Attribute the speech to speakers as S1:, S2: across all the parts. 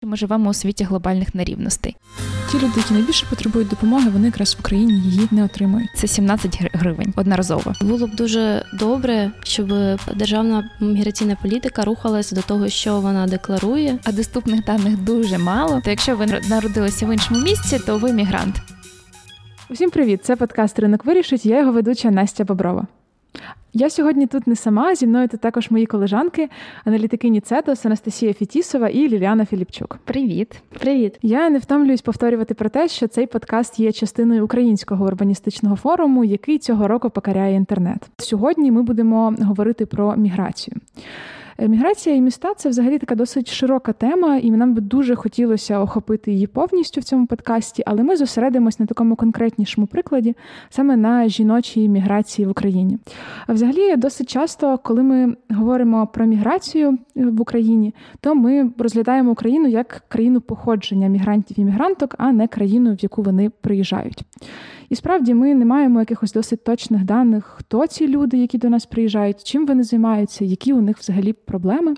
S1: Ми живемо у світі глобальних нерівностей.
S2: Ті люди, які найбільше потребують допомоги, вони якраз в Україні її не отримують.
S1: Це 17 гривень одноразово.
S3: Було б дуже добре, щоб державна міграційна політика рухалася до того, що вона декларує.
S1: А доступних даних дуже мало. То якщо ви народилися в іншому місці, то ви мігрант.
S2: Усім привіт! Це подкаст «Ринок вирішить», я його ведуча Настя Боброва. Я сьогодні тут не сама, зі мною тут також мої колежанки, аналітикині Цедос, Анастасія Фетісова і Ліліана Філіпчук.
S1: Привіт!
S3: Привіт!
S2: Я не втомлююсь повторювати про те, що цей подкаст є частиною Українського урбаністичного форуму, який цього року покоряє інтернет. Сьогодні ми будемо говорити про міграцію. Міграція і міста – це взагалі така досить широка тема, і нам би дуже хотілося охопити її повністю в цьому подкасті, але ми зосередимось на такому конкретнішому прикладі, саме на жіночій міграції в Україні. А взагалі, досить часто, коли ми говоримо про міграцію в Україні, то ми розглядаємо Україну як країну походження мігрантів і мігранток, а не країну, в яку вони приїжджають. І справді ми не маємо якихось досить точних даних, хто ці люди, які до нас приїжджають, чим вони займаються, які у них взагалі проблеми.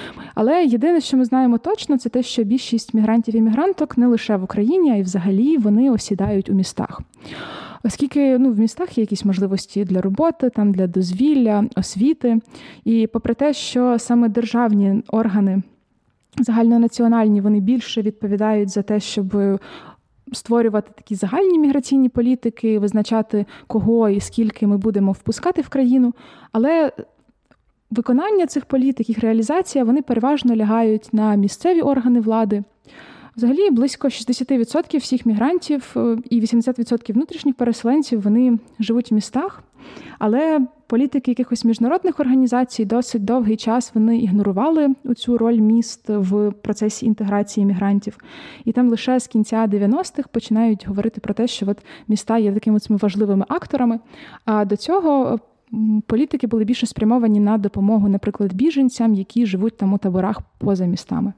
S2: Але єдине, що ми знаємо точно, це те, що більшість мігрантів і мігранток не лише в Україні, а й взагалі вони осідають у містах. Оскільки в містах є якісь можливості для роботи, там для дозвілля, освіти. І попри те, що саме державні органи, загальнонаціональні, вони більше відповідають за те, щоб створювати такі загальні міграційні політики, визначати, кого і скільки ми будемо впускати в країну. Але виконання цих політик, їх реалізація, вони переважно лягають на місцеві органи влади. Взагалі, близько 60% всіх мігрантів і 80% внутрішніх переселенців, вони живуть в містах. Але політики якихось міжнародних організацій досить довгий час вони ігнорували цю роль міст в процесі інтеграції мігрантів. І там лише з кінця 90-х починають говорити про те, що міста є такими цими важливими акторами. А до цього політики були більше спрямовані на допомогу, наприклад, біженцям, які живуть там у таборах поза містами.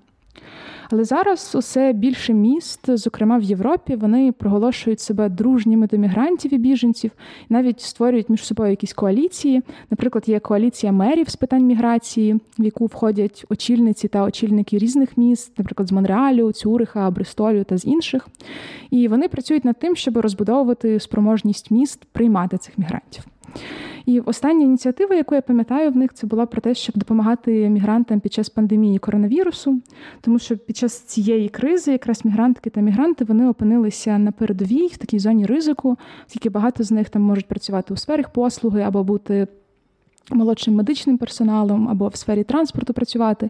S2: Але зараз усе більше міст, зокрема в Європі, вони проголошують себе дружніми до мігрантів і біженців, навіть створюють між собою якісь коаліції. Наприклад, є коаліція мерів з питань міграції, в яку входять очільниці та очільники різних міст, наприклад, з Монреалю, Цюриха, Бристолю та з інших. І вони працюють над тим, щоб розбудовувати спроможність міст приймати цих мігрантів. І остання ініціатива, яку я пам'ятаю в них, це була про те, щоб допомагати мігрантам під час пандемії коронавірусу, тому що під час цієї кризи якраз мігрантки та мігранти, вони опинилися на передовій, в такій зоні ризику, оскільки багато з них там можуть працювати у сфері послуги або бути молодшим медичним персоналом, або в сфері транспорту працювати.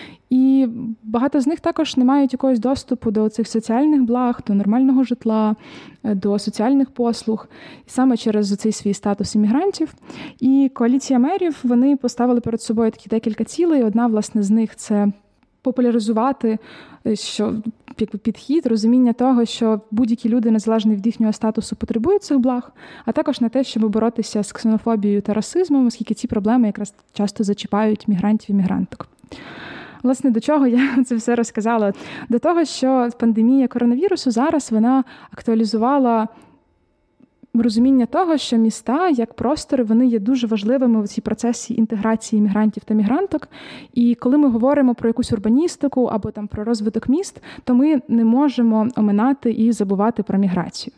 S2: І багато з них також не мають якогось доступу до цих соціальних благ, до нормального житла, до соціальних послуг, і саме через цей свій статус іммігрантів. І коаліція мерів, вони поставили перед собою такі декілька цілей. Одна, власне, з них – це популяризувати підхід, розуміння того, що будь-які люди, незалежно від їхнього статусу, потребують цих благ, а також на те, щоб боротися з ксенофобією та расизмом, оскільки ці проблеми якраз часто зачіпають мігрантів і мігранток. Власне, до чого я це все розказала? До того, що пандемія коронавірусу зараз вона актуалізувала розуміння того, що міста, як простори, вони є дуже важливими в цій процесі інтеграції мігрантів та мігранток. І коли ми говоримо про якусь урбаністику або там про розвиток міст, то ми не можемо оминати і забувати про міграцію.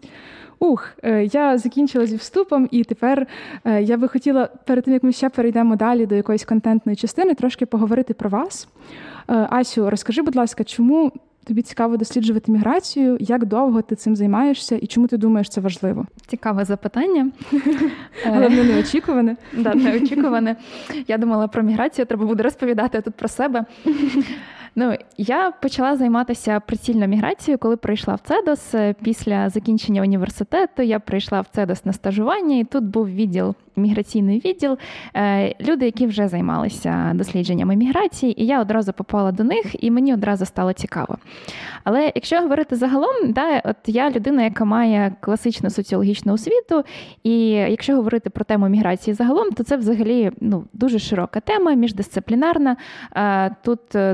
S2: Я закінчила зі вступом, і тепер я би хотіла, перед тим, як ми ще перейдемо далі до якоїсь контентної частини, трошки поговорити про вас. Асю, розкажи, будь ласка, чому тобі цікаво досліджувати міграцію, як довго ти цим займаєшся і чому ти думаєш це важливо?
S1: Цікаве запитання.
S2: Головне, неочікуване.
S1: Так, неочікуване. Я думала про міграцію, треба буде розповідати тут про себе. Я почала займатися прицільно міграцією, коли прийшла в Цедос. Після закінчення університету я прийшла в Цедос на стажування, і тут був міграційний відділ, люди, які вже займалися дослідженнями міграції, і я одразу попала до них, і мені одразу стало цікаво. Але якщо говорити загалом, я людина, яка має класичну соціологічну освіту, і якщо говорити про тему міграції загалом, то це взагалі дуже широка тема, міждисциплінарна. Тут дуже багато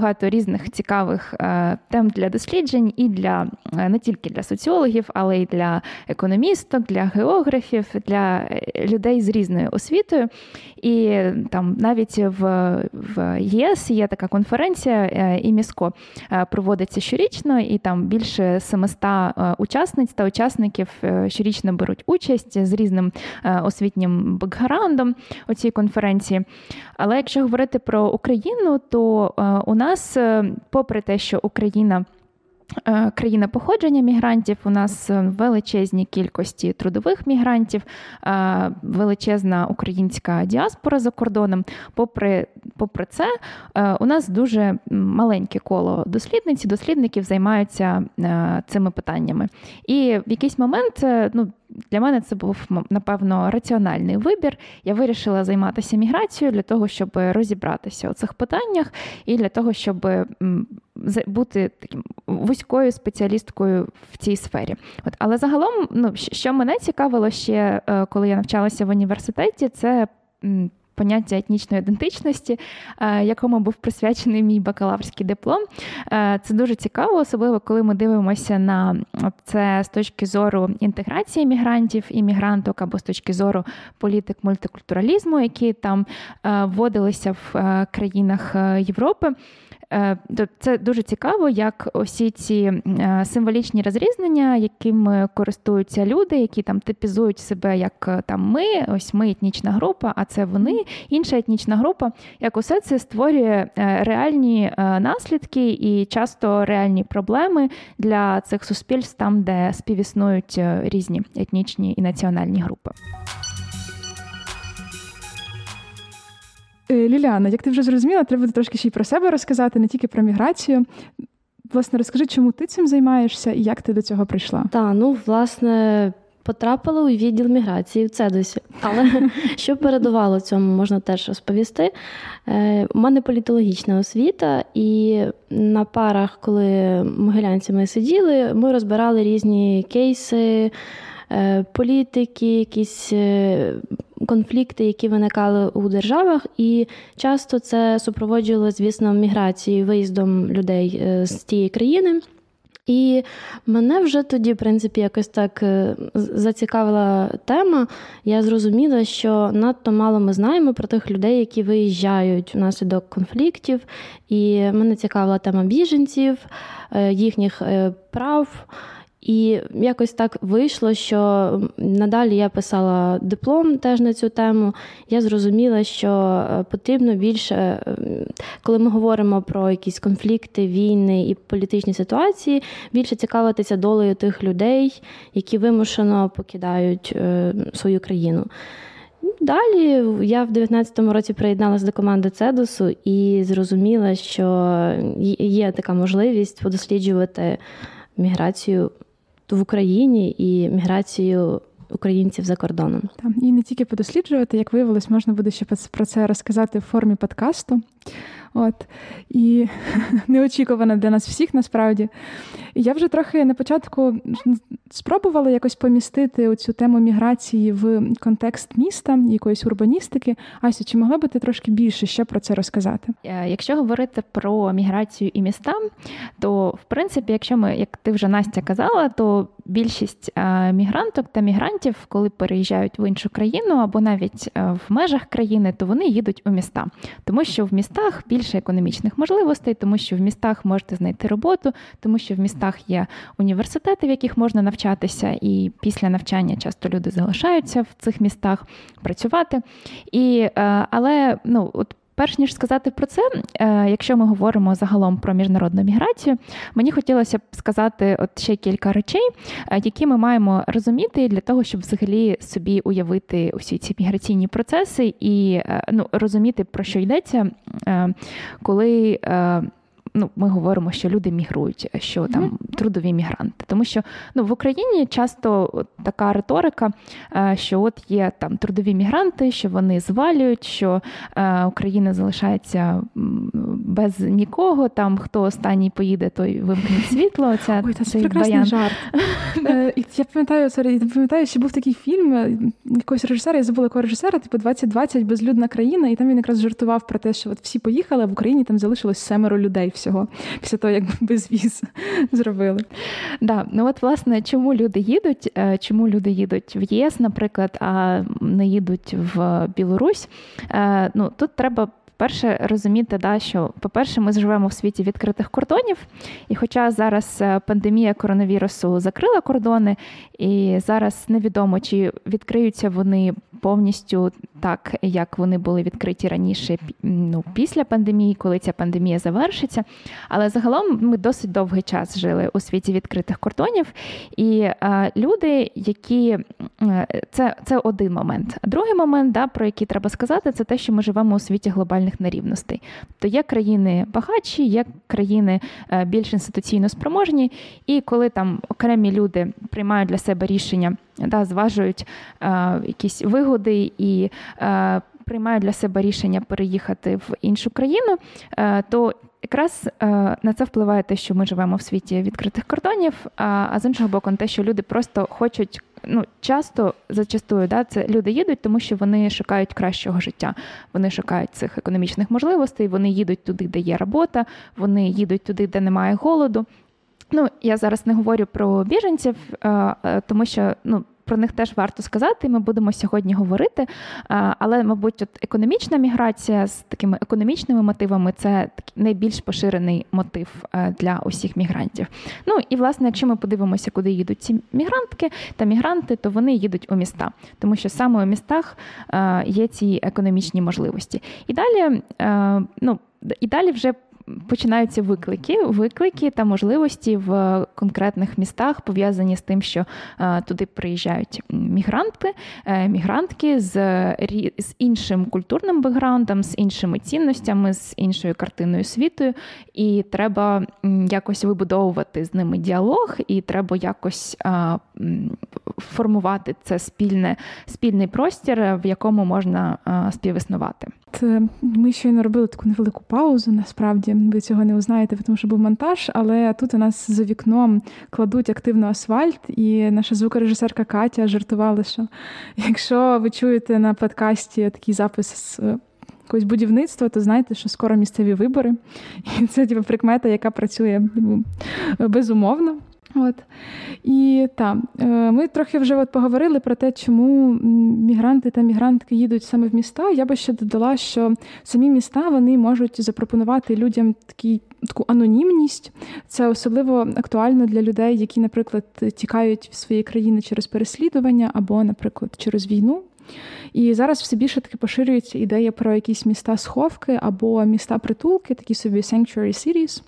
S1: багато різних цікавих тем для досліджень і не тільки для соціологів, але й для економісток, для географів, для людей з різною освітою. І там навіть в ЄС є така конференція ІМІСКО, проводиться щорічно, і там більше 700 учасниць та учасників щорічно беруть участь з різним освітнім бекграундом у цій конференції. Але якщо говорити про Україну, то у нас, попри те, що Україна країна походження мігрантів, у нас величезні кількості трудових мігрантів, величезна українська діаспора за кордоном. Попри це, у нас дуже маленьке коло дослідниць і дослідників займаються цими питаннями. І в якийсь момент, для мене це був, напевно, раціональний вибір. Я вирішила займатися міграцією для того, щоб розібратися у цих питаннях і для того, щоб бути таким вузькою спеціалісткою в цій сфері. Але загалом, що мене цікавило ще, коли я навчалася в університеті, це поняття етнічної ідентичності, якому був присвячений мій бакалаврський диплом. Це дуже цікаво, особливо коли ми дивимося на це з точки зору інтеграції мігрантів і мігранток, або з точки зору політик мультикультуралізму, які там вводилися в країнах Європи. Це дуже цікаво, як усі ці символічні розрізнення, якими користуються люди, які там типізують себе як там ми етнічна група, а це вони, інша етнічна група, як усе це створює реальні наслідки і часто реальні проблеми для цих суспільств, там, де співіснують різні етнічні і національні групи.
S2: Ліліана, як ти вже зрозуміла, треба трошки ще й про себе розказати, не тільки про міграцію. Власне, розкажи, чому ти цим займаєшся і як ти до цього прийшла?
S3: Власне, потрапила у відділ міграції в Цедусі. Але що передувало цьому, можна теж розповісти. У мене політологічна освіта, і на парах, коли могилянці ми сиділи, ми розбирали різні кейси, політики, якісь конфлікти, які виникали у державах, і часто це супроводжувало, звісно, міграцією, виїздом людей з тієї країни. І мене вже тоді, в принципі, якось так зацікавила тема. Я зрозуміла, що надто мало ми знаємо про тих людей, які виїжджають внаслідок конфліктів. І мене цікавила тема біженців, їхніх прав. І якось так вийшло, що надалі я писала диплом теж на цю тему. Я зрозуміла, що потрібно більше, коли ми говоримо про якісь конфлікти, війни і політичні ситуації, більше цікавитися долею тих людей, які вимушено покидають свою країну. Далі я в 19-му році приєдналася до команди Цедусу і зрозуміла, що є така можливість подосліджувати міграцію в Україні і міграцію українців за кордоном.
S2: І не тільки подосліджувати, як виявилось, можна буде ще про це розказати в формі подкасту. І неочікувано для нас всіх, насправді. Я вже трохи на початку спробувала якось помістити цю тему міграції в контекст міста, якоїсь урбаністики. Асю, чи могла би ти трошки більше ще про це розказати?
S1: Якщо говорити про міграцію і міста, то, в принципі, якщо ми, як ти вже, Настя, казала, то більшість мігранток та мігрантів, коли переїжджають в іншу країну або навіть в межах країни, то вони їдуть у міста. Тому що в містах більше економічних можливостей, тому що в містах можете знайти роботу, тому що в містах є університети, в яких можна навчатися, і після навчання часто люди залишаються в цих містах працювати. Але перш ніж сказати про це, якщо ми говоримо загалом про міжнародну міграцію, мені хотілося б сказати ще кілька речей, які ми маємо розуміти для того, щоб взагалі собі уявити усі ці міграційні процеси і розуміти, про що йдеться, коли ми говоримо, що люди мігрують, що там трудові мігранти. Тому що в Україні часто така риторика, що є там трудові мігранти, що вони звалюють, що Україна залишається без нікого, там хто останній поїде, той вимкне світло.
S2: Це прекрасний жарт. Я пам'ятаю, що був такий фільм якогось режисера, я забула якого режисера, 2020, безлюдна країна, і там він якраз жартував про те, що всі поїхали, а в Україні там залишилось 7 людей всього. всього, після того, як безвіз зробили.
S1: Да, ну от, власне, чому люди їдуть в ЄС, наприклад, а не їдуть в Білорусь? Ну, тут треба перше розуміти, що, по-перше, ми живемо в світі відкритих кордонів, і хоча зараз пандемія коронавірусу закрила кордони, і зараз невідомо, чи відкриються вони повністю так, як вони були відкриті раніше, після пандемії, коли ця пандемія завершиться. Але загалом ми досить довгий час жили у світі відкритих кордонів, і люди, які... Це один момент. Другий момент, про який треба сказати, це те, що ми живемо у світі глобальних нерівностей. Тобто є країни багатші, є країни більш інституційно спроможні, і коли там окремі люди приймають для себе рішення, зважують якісь вигоди і приймають для себе рішення переїхати в іншу країну, то якраз на це впливає те, що ми живемо в світі відкритих кордонів, а з іншого боку, те, що люди просто хочуть, зачастую, це люди їдуть, тому що вони шукають кращого життя. Вони шукають цих економічних можливостей, вони їдуть туди, де є робота, вони їдуть туди, де немає голоду. Я зараз не говорю про біженців, тому що, про них теж варто сказати, ми будемо сьогодні говорити, але, мабуть, економічна міграція з такими економічними мотивами – це найбільш поширений мотив для усіх мігрантів. І, власне, якщо ми подивимося, куди їдуть ці мігрантки та мігранти, то вони їдуть у міста, тому що саме у містах є ці економічні можливості. І далі вже починаються виклики та можливості в конкретних містах, пов'язані з тим, що туди приїжджають мігрантки з іншим культурним бекграундом, з іншими цінностями, з іншою картиною світу, і треба якось вибудовувати з ними діалог, і треба якось формувати це спільний простір, в якому можна співіснувати.
S2: Ми щойно робили таку невелику паузу, насправді, ви цього не узнаєте, тому що був монтаж, але тут у нас за вікном кладуть активно асфальт, і наша звукорежисерка Катя жартувала, що якщо ви чуєте на подкасті такий запис з якогось будівництва, то знаєте, що скоро місцеві вибори, і це прикмета, яка працює безумовно. І ми трохи вже таки про те, чому мігранти та мігрантки їдуть саме в міста. Я би ще додала, що самі міста, вони можуть запропонувати людям таку анонімність. Це особливо актуально для людей, які, наприклад, тікають в свої країни через переслідування або, наприклад, через війну. І зараз все більше таки поширюється ідея про якісь міста-сховки або міста-притулки, такі собі sanctuary cities,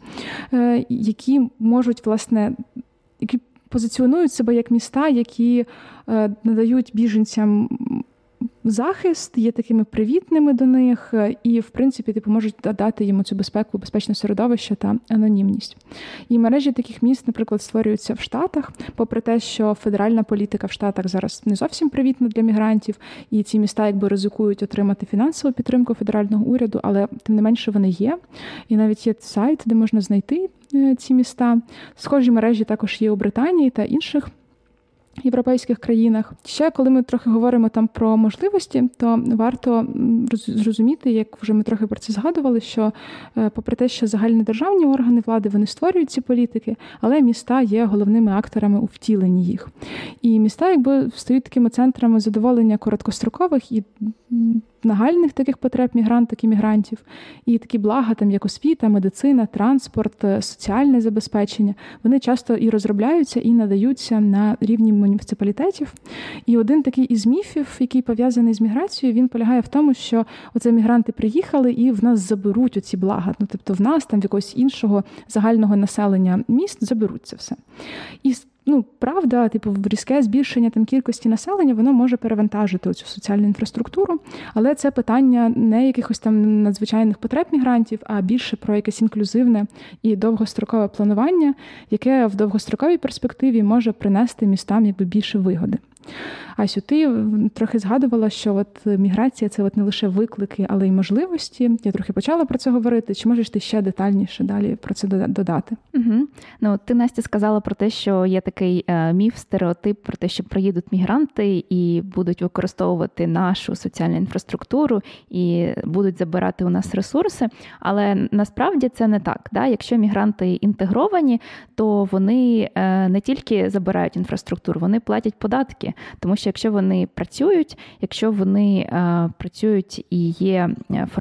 S2: які можуть, власне, які позиціонують себе як міста, які надають біженцям захист, є такими привітними до них і, в принципі, можуть дати йому цю безпеку, безпечне середовище та анонімність. І мережі таких міст, наприклад, створюються в Штатах, попри те, що федеральна політика в Штатах зараз не зовсім привітна для мігрантів, і ці міста ризикують отримати фінансову підтримку федерального уряду, але тим не менше вони є. І навіть є сайт, де можна знайти ці міста. Схожі мережі також є у Британії та інших європейських країнах. Ще, коли ми трохи говоримо там про можливості, то варто зрозуміти, як вже ми трохи про це згадували, що попри те, що загальнодержавні органи влади, вони створюють ці політики, але міста є головними акторами у втіленні їх. І міста стають такими центрами задоволення короткострокових і нагальних таких потреб мігранток і мігрантів. І такі блага, як освіта, медицина, транспорт, соціальне забезпечення, вони часто і розробляються, і надаються на рівні муніципалітетів. І один такий із міфів, який пов'язаний з міграцією, він полягає в тому, що оце мігранти приїхали і в нас заберуть оці блага. Тобто в нас, в якогось іншого загального населення міст заберуть це все. І правда, різке збільшення кількості населення, воно може перевантажити цю соціальну інфраструктуру, але це питання не якихось надзвичайних потреб мігрантів, а більше про якесь інклюзивне і довгострокове планування, яке в довгостроковій перспективі може принести містам більше вигоди. Асю, ти трохи згадувала, що от міграція – це от не лише виклики, але й можливості. Я трохи почала про це говорити. Чи можеш ти ще детальніше далі про це додати?
S1: Угу. Ну, ти, Настя, сказала про те, що є такий міф, стереотип про те, що приїдуть мігранти і будуть використовувати нашу соціальну інфраструктуру і будуть забирати у нас ресурси. Але насправді це не так. Да? Якщо мігранти інтегровані, то вони не тільки забирають інфраструктуру, вони платять податки. Тому що якщо вони працюють, і є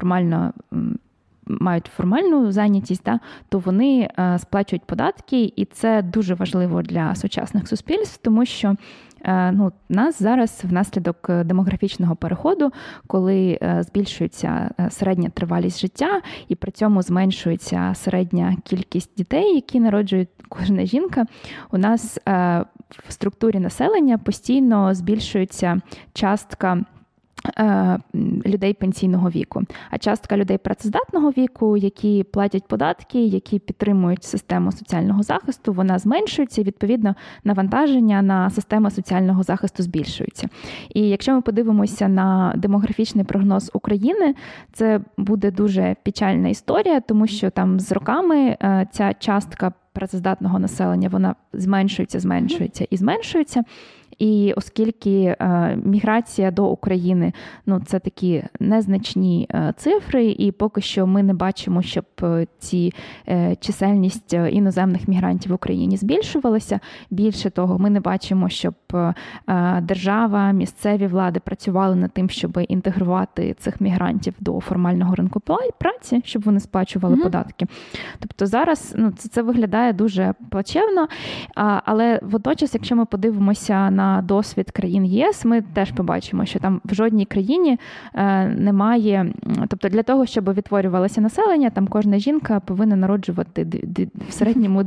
S1: мають формальну зайнятість, то вони сплачують податки, і це дуже важливо для сучасних суспільств, тому що нас зараз внаслідок демографічного переходу, коли збільшується середня тривалість життя і при цьому зменшується середня кількість дітей, які народжує кожна жінка, у нас в структурі населення постійно збільшується частка людей пенсійного віку. А частка людей працездатного віку, які платять податки, які підтримують систему соціального захисту, вона зменшується, і, відповідно, навантаження на систему соціального захисту збільшується. І якщо ми подивимося на демографічний прогноз України, це буде дуже печальна історія, тому що там з роками ця частка працездатного населення, вона зменшується. І оскільки міграція до України, це такі незначні цифри, і поки що ми не бачимо, щоб чисельність іноземних мігрантів в Україні збільшувалася. Більше того, ми не бачимо, щоб держава, місцеві влади працювали над тим, щоб інтегрувати цих мігрантів до формального ринку праці, щоб вони сплачували податки. Тобто зараз це виглядає дуже плачевно, але водночас, якщо ми подивимося на досвід країн ЄС, ми теж побачимо, що там в жодній країні немає, тобто для того, щоб відтворювалося населення, там кожна жінка повинна народжувати в середньому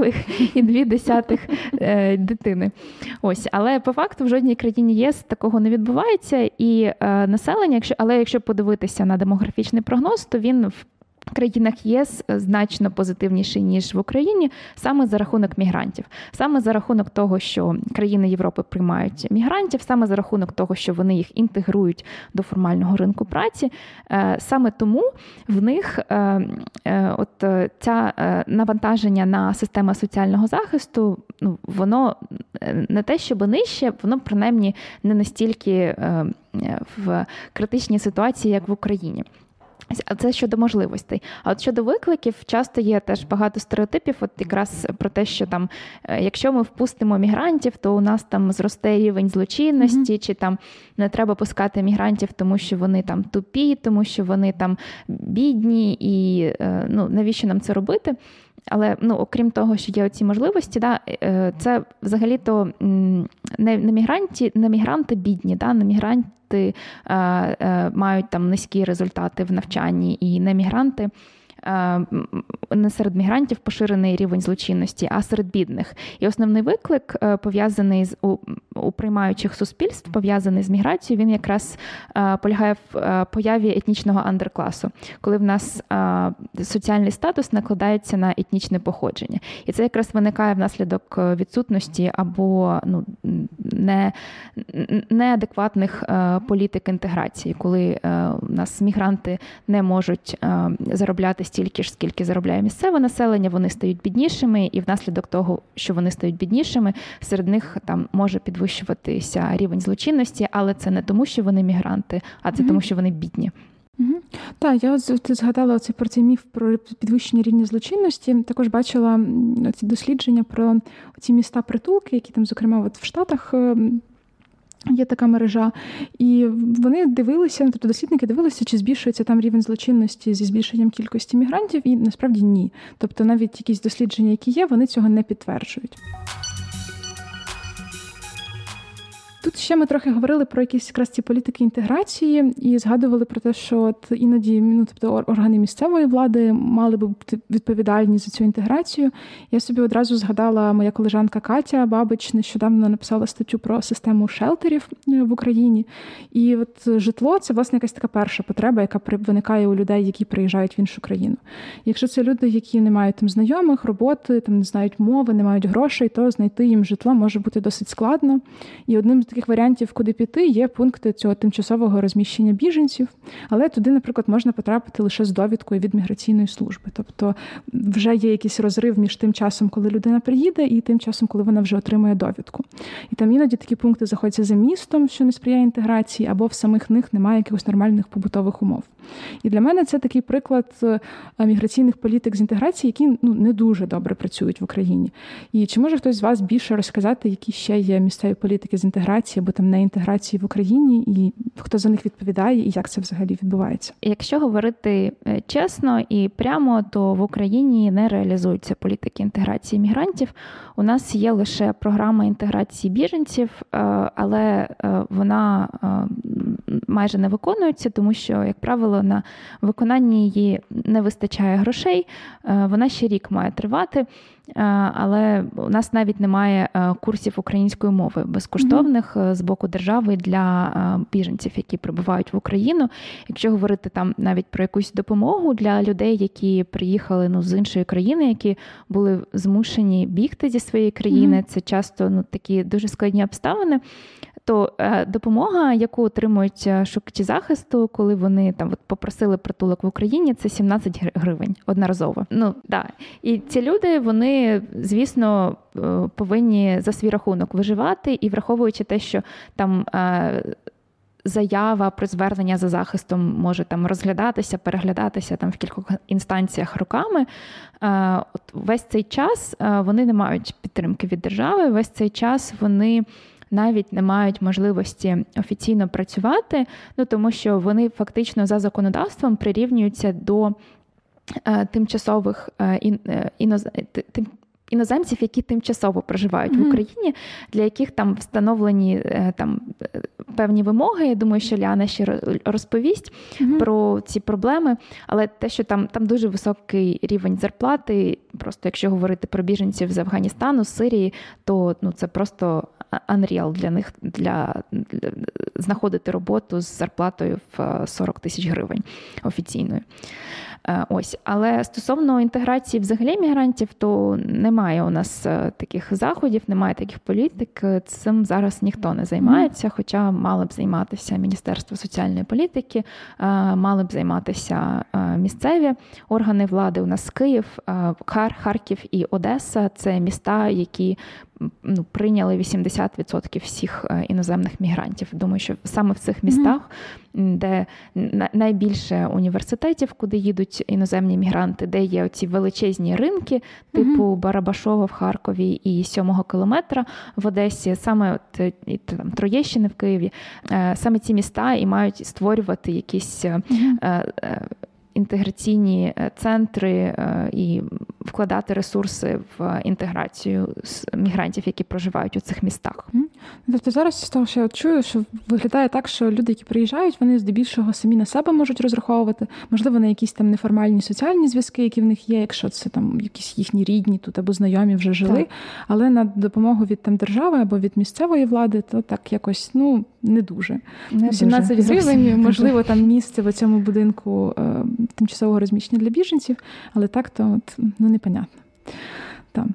S1: 2,2 дитини. Ось, але по факту в жодній країні ЄС такого не відбувається, і населення, якщо подивитися на демографічний прогноз, то він в країнах ЄС значно позитивніший, ніж в Україні, саме за рахунок мігрантів. Саме за рахунок того, що країни Європи приймають мігрантів, саме за рахунок того, що вони їх інтегрують до формального ринку праці. Саме тому в них ця навантаження на систему соціального захисту, воно не те, щоб нижче, воно принаймні не настільки в критичній ситуації, як в Україні. А це щодо можливостей. А от щодо викликів, часто є теж багато стереотипів, от якраз про те, що там, якщо ми впустимо мігрантів, то у нас там зросте рівень злочинності, чи там не треба пускати мігрантів, тому що вони там тупі, тому що вони там бідні, і навіщо нам це робити? Але, окрім того, що є оці можливості, це взагалі-то не мігранти бідні, не мігранти мають там низькі результати в навчанні, і не мігранти, не серед мігрантів поширений рівень злочинності, а серед бідних. І основний виклик, пов'язаний у приймаючих суспільств, пов'язаний з міграцією, він якраз полягає в появі етнічного андеркласу, коли в нас соціальний статус накладається на етнічне походження. І це якраз виникає внаслідок відсутності або неадекватних політик інтеграції, коли у нас мігранти не можуть заробляти стільки ж, скільки заробляє місцеве населення, вони стають біднішими, і внаслідок того, що вони стають біднішими, серед них там може підвищуватися рівень злочинності, але це не тому, що вони мігранти, а це тому, що вони бідні.
S2: Так, ти згадала про цей міф про підвищення рівня злочинності. Також бачила ці дослідження про ці міста-притулки, які там, зокрема, от в Штатах є така мережа, і вони дивилися, тобто дослідники дивилися, чи збільшується там рівень злочинності зі збільшенням кількості мігрантів, і насправді ні. Тобто навіть якісь дослідження, які є, вони цього не підтверджують. Тут ще ми трохи говорили про якісь якраз ці політики інтеграції і згадували про те, що от іноді органи місцевої влади мали би бути відповідальні за цю інтеграцію. Я собі одразу згадала, моя колежанка Катя Бабич нещодавно написала статтю про систему шелтерів в Україні. І от житло – це, власне, якась така перша потреба, яка виникає у людей, які приїжджають в іншу країну. Якщо це люди, які не мають там знайомих, роботи, там не знають мови, не мають грошей, то знайти їм житло може бути досить складно. І одним з таких варіантів, куди піти, є пункти цього тимчасового розміщення біженців, але туди, наприклад, можна потрапити лише з довідкою від міграційної служби. Тобто вже є якийсь розрив між тим часом, коли людина приїде, і тим часом, коли вона вже отримує довідку. І там іноді такі пункти знаходяться за містом, що не сприяє інтеграції, або в самих них немає якихось нормальних побутових умов. І для мене це такий приклад міграційних політик з інтеграції, які не дуже добре працюють в Україні. І чи може хтось з вас більше розказати, які ще є місцеві політики з інтеграції або там неінтеграції в Україні, і хто за них відповідає, і як це взагалі відбувається?
S1: Якщо говорити чесно і прямо, то в Україні не реалізуються політики інтеграції мігрантів. У нас є лише програма інтеграції біженців, але вона майже не виконується, тому що, як правило, на виконанні її не вистачає грошей. Вона ще рік має тривати, але у нас навіть немає курсів української мови безкоштовних з боку держави для біженців, які прибувають в Україну. Якщо говорити там навіть про якусь допомогу для людей, які приїхали з іншої країни, які були змушені бігти зі своєї країни, це часто такі дуже складні обставини, то допомога, яку отримують шукачі захисту, коли вони там попросили притулок в Україні, це 17 гривень одноразово. І ці люди, вони, звісно, повинні за свій рахунок виживати, і враховуючи те, що там заява про звернення за захистом може там розглядатися, переглядатися там в кількох інстанціях роками, весь цей час вони не мають підтримки від держави, весь цей час вони навіть не мають можливості офіційно працювати, тому що вони фактично за законодавством прирівнюються до тимчасових іноземців, які тимчасово проживають в Україні, для яких там встановлені певні вимоги. Я думаю, що Ліана ще розповість про ці проблеми, але те, що там дуже високий рівень зарплати, просто якщо говорити про біженців з Афганістану, з Сирії, то це просто unreal для них, для знаходити роботу з зарплатою в 40 тисяч гривень офіційною. Але стосовно інтеграції взагалі мігрантів, то немає у нас таких заходів, немає таких політик. Цим зараз ніхто не займається, хоча мали б займатися Міністерство соціальної політики, мали б займатися місцеві органи влади. У нас Київ, Харків і Одеса – це міста, які прийняли 80% всіх іноземних мігрантів. Думаю, що саме в цих містах, де найбільше університетів, куди їдуть іноземні мігранти, де є оці величезні ринки, типу Барабашова в Харкові і 7-го кілометра в Одесі, саме там Троєщини в Києві, саме ці міста і мають створювати якісь інтеграційні центри і вкладати ресурси в інтеграцію мігрантів, які проживають у цих містах.
S2: Тобто зараз з того, що я чую, що виглядає так, що люди, які приїжджають, вони здебільшого самі на себе можуть розраховувати, можливо, на якісь там неформальні соціальні зв'язки, які в них є, якщо це там якісь їхні рідні тут або знайомі вже жили, так. Але на допомогу від там держави або від місцевої влади, то так якось, не дуже. 17 гривень, можливо, там місце в цьому будинку тимчасового розміщення для біженців, але так то непонятно. Так.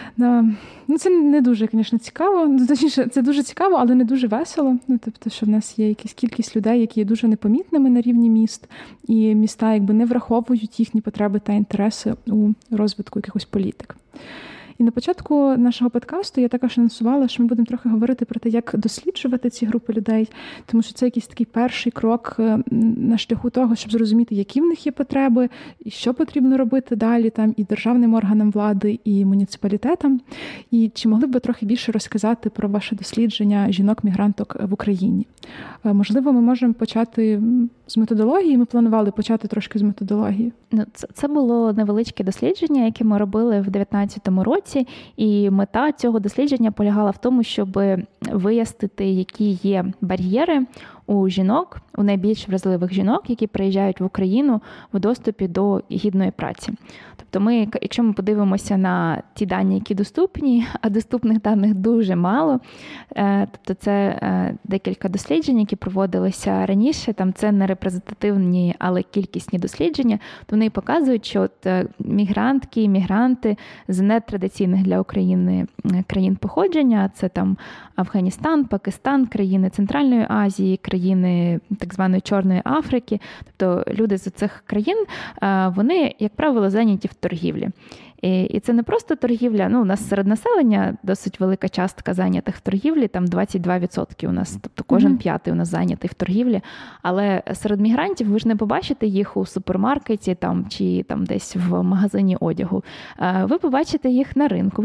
S2: Це не дуже, звісно, цікаво. Точніше, це дуже цікаво, але не дуже весело. Тобто, що в нас є якась кількість людей, які є дуже непомітними на рівні міст, і міста не враховують їхні потреби та інтереси у розвитку якихось політик. І на початку нашого подкасту я також анонсувала, що ми будемо трохи говорити про те, як досліджувати ці групи людей, тому що це якийсь такий перший крок на шляху того, щоб зрозуміти, які в них є потреби, і що потрібно робити далі там і державним органам влади, і муніципалітетам. І чи могли б ви трохи більше розказати про ваше дослідження жінок-мігранток в Україні? Можливо, ми можемо почати з методології. Ми планували почати трошки з методології.
S1: Це було невеличке дослідження, яке ми робили в 2019 році. І мета цього дослідження полягала в тому, щоб вияснити, які є бар'єри у жінок, у найбільш вразливих жінок, які приїжджають в Україну в доступі до гідної праці. Тобто якщо ми подивимося на ті дані, які доступні, а доступних даних дуже мало, тобто це декілька досліджень, які проводилися раніше, там це не репрезентативні, але кількісні дослідження, то вони показують, що от мігрантки, мігранти з нетрадиційних для України країн походження, це там Афганістан, Пакистан, країни Центральної Азії, країни так званої Чорної Африки, тобто люди з цих країн, вони, як правило, зайняті в торгівлі. І це не просто торгівля, у нас серед населення досить велика частка зайнятих в торгівлі, там 22% у нас, тобто кожен п'ятий у нас зайнятий в торгівлі, але серед мігрантів ви ж не побачите їх у супермаркеті там, чи там десь в магазині одягу. Ви побачите їх на ринку,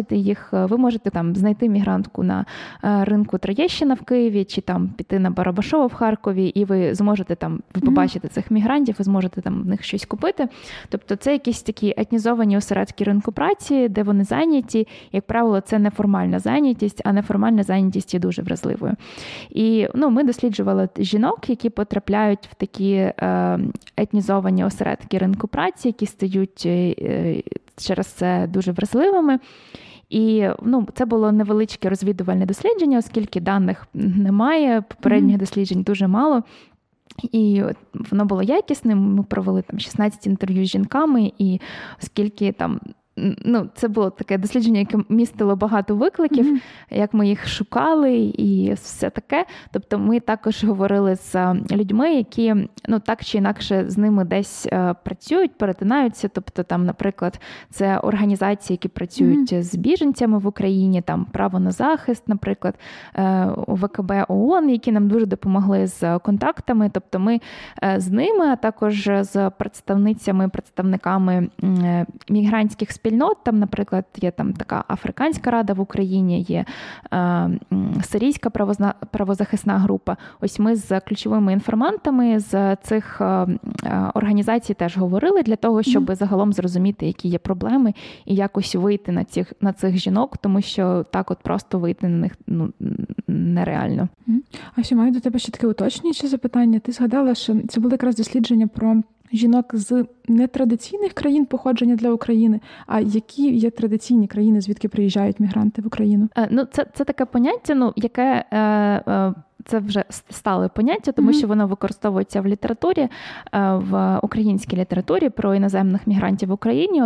S1: ви можете там знайти мігрантку на ринку Троєщина в Києві, чи там піти на Барабашово в Харкові, і ви зможете там, ви побачите цих мігрантів, ви зможете там в них щось купити. Тобто це якісь такі етнізовані осередки ринку праці, де вони зайняті. Як правило, це неформальна зайнятість, а неформальна зайнятість є дуже вразливою. І ми досліджували жінок, які потрапляють в такі етнізовані осередки ринку праці, які стають через це дуже вразливими. І це було невеличке розвідувальне дослідження, оскільки даних немає, попередніх досліджень дуже мало. І воно було якісним, ми провели там 16 інтерв'ю з жінками, і оскільки там, це було таке дослідження, яке містило багато викликів, як ми їх шукали і все таке. Тобто ми також говорили з людьми, які так чи інакше з ними десь працюють, перетинаються. Тобто там, наприклад, це організації, які працюють з біженцями в Україні, там «Право на захист», наприклад, ВКБ ООН, які нам дуже допомогли з контактами. Тобто ми з ними, а також з представниками мігрантських спільнот. Там, наприклад, є там така Африканська рада в Україні, є Сирійська правозахисна група. Ось ми з ключовими інформантами з цих організацій теж говорили для того, щоб загалом зрозуміти, які є проблеми і якось вийти на цих жінок, тому що так от просто вийти на них нереально.
S2: А ще маю до тебе ще таке уточнююче запитання. Ти згадала, що це були якраз дослідження про жінок з нетрадиційних країн походження для України. А які є традиційні країни, звідки приїжджають мігранти в Україну?
S1: Це таке поняття, яке це вже стале поняття, тому що воно використовується в літературі, в українській літературі про іноземних мігрантів в Україні.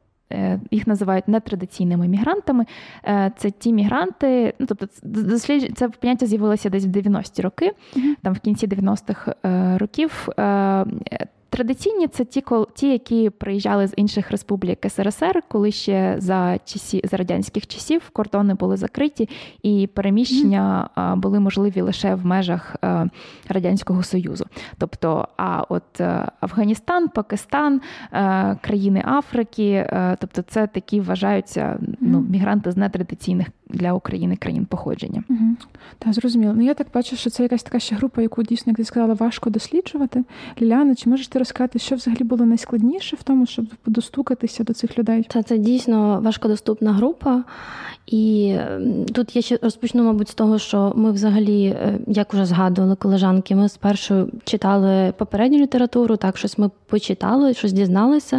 S1: Їх називають нетрадиційними мігрантами. Це ті мігранти, тобто це поняття з'явилося десь в 90-ті роки, там в кінці 90-х років. Традиційні – це ті, які приїжджали з інших республік СРСР, коли ще за радянських часів кордони були закриті і переміщення були можливі лише в межах Радянського Союзу. Тобто, Афганістан, Пакистан, країни Африки, тобто це такі вважаються мігранти з нетрадиційних для України країн походження.
S2: Так, зрозуміло. Я так бачу, що це якась така ще група, яку дійсно, як ти сказала, важко досліджувати. Ліляна, чи можеш ти розказати, що взагалі було найскладніше в тому, щоб достукатися до цих людей?
S3: Це дійсно важкодоступна група. І тут я ще розпочну, мабуть, з того, що ми взагалі, як вже згадували колежанки, ми спершу читали попередню літературу, так, щось ми почитали, щось дізналися,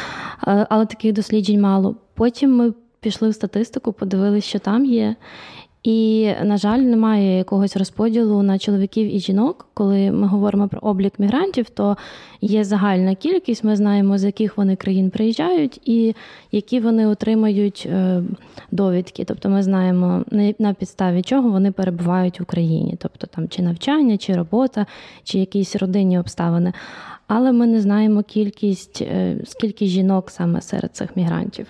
S3: але таких досліджень мало. Потім ми пішли в статистику, подивилися, що там є. І, на жаль, немає якогось розподілу на чоловіків і жінок. Коли ми говоримо про облік мігрантів, то є загальна кількість, ми знаємо, з яких вони країн приїжджають і які вони отримають довідки. Тобто ми знаємо, на підставі чого вони перебувають в Україні. Тобто там чи навчання, чи робота, чи якісь родинні обставини. Але ми не знаємо кількість, скільки жінок саме серед цих мігрантів.